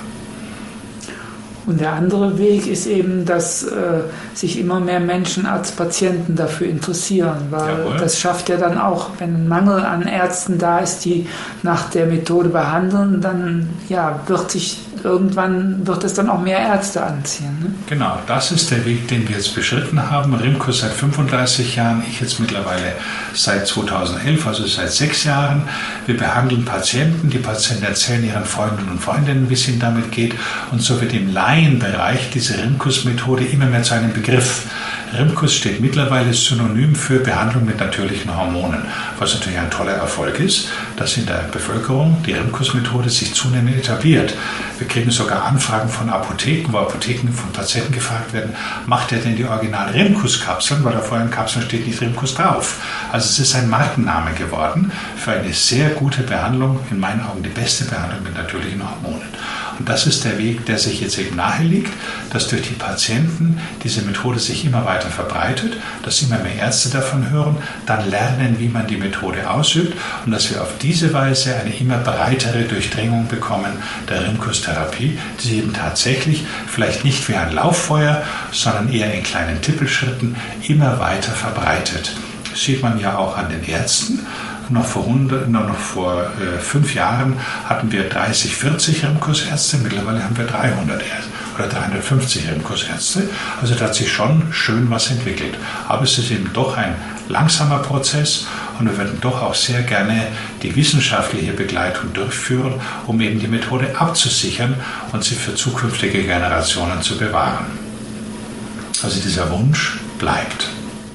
Und der andere Weg ist eben, dass äh, sich immer mehr Menschen als Patienten dafür interessieren, weil Jawohl. Das schafft ja dann auch, wenn ein Mangel an Ärzten da ist, die nach der Methode behandeln, dann ja, wird sich irgendwann wird es dann auch mehr Ärzte anziehen. Ne? Genau, das ist der Weg, den wir jetzt beschritten haben. RIMCOS seit fünfunddreißig Jahren, ich jetzt mittlerweile seit zweitausendelf, also seit sechs Jahren. Wir behandeln Patienten, die Patienten erzählen ihren Freunden und Freundinnen, wie es ihnen damit geht. Und so wird im Laienbereich diese RIMCOS-Methode immer mehr zu einem Begriff. RIMCOS steht mittlerweile synonym für Behandlung mit natürlichen Hormonen, was natürlich ein toller Erfolg ist, dass in der Bevölkerung die RIMCOS-Methode sich zunehmend etabliert. Wir kriegen sogar Anfragen von Apotheken, wo Apotheken von Patienten gefragt werden, macht er denn die original RIMCOS-Kapseln, weil da vorher in Kapseln steht nicht RIMCOS drauf. Also es ist ein Markenname geworden für eine sehr gute Behandlung, in meinen Augen die beste Behandlung mit natürlichen Hormonen. Und das ist der Weg, der sich jetzt eben nahe liegt, dass durch die Patienten diese Methode sich immer weiter verbreitet, dass immer mehr Ärzte davon hören, dann lernen, wie man die Methode ausübt und dass wir auf diese Weise eine immer breitere Durchdringung bekommen der RIMCOS-Therapie, die sich eben tatsächlich vielleicht nicht wie ein Lauffeuer, sondern eher in kleinen Tippelschritten immer weiter verbreitet. Das sieht man ja auch an den Ärzten. Noch vor, hundert, noch vor äh, fünf Jahren hatten wir dreißig, vierzig RIMCOS-Ärzte, mittlerweile haben wir dreihundert oder dreihundertfünfzig RIMCOS-Ärzte. Also da hat sich schon schön was entwickelt. Aber es ist eben doch ein langsamer Prozess und wir würden doch auch sehr gerne die wissenschaftliche Begleitung durchführen, um eben die Methode abzusichern und sie für zukünftige Generationen zu bewahren. Also dieser Wunsch bleibt.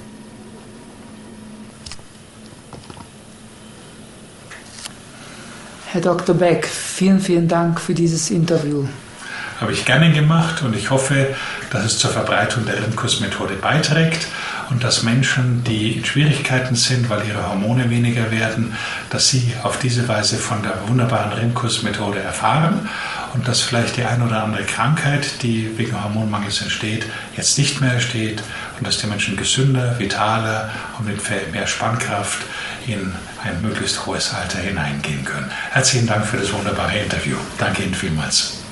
Herr Doktor Beck, vielen, vielen Dank für dieses Interview. Habe ich gerne gemacht und ich hoffe, dass es zur Verbreitung der RIMCOS-Methode beiträgt und dass Menschen, die in Schwierigkeiten sind, weil ihre Hormone weniger werden, dass sie auf diese Weise von der wunderbaren RIMCOS-Methode erfahren und dass vielleicht die eine oder andere Krankheit, die wegen Hormonmangels entsteht, jetzt nicht mehr entsteht und dass die Menschen gesünder, vitaler und mit mehr Spannkraft in ein möglichst hohes Alter hineingehen können. Herzlichen Dank für das wunderbare Interview. Danke Ihnen vielmals.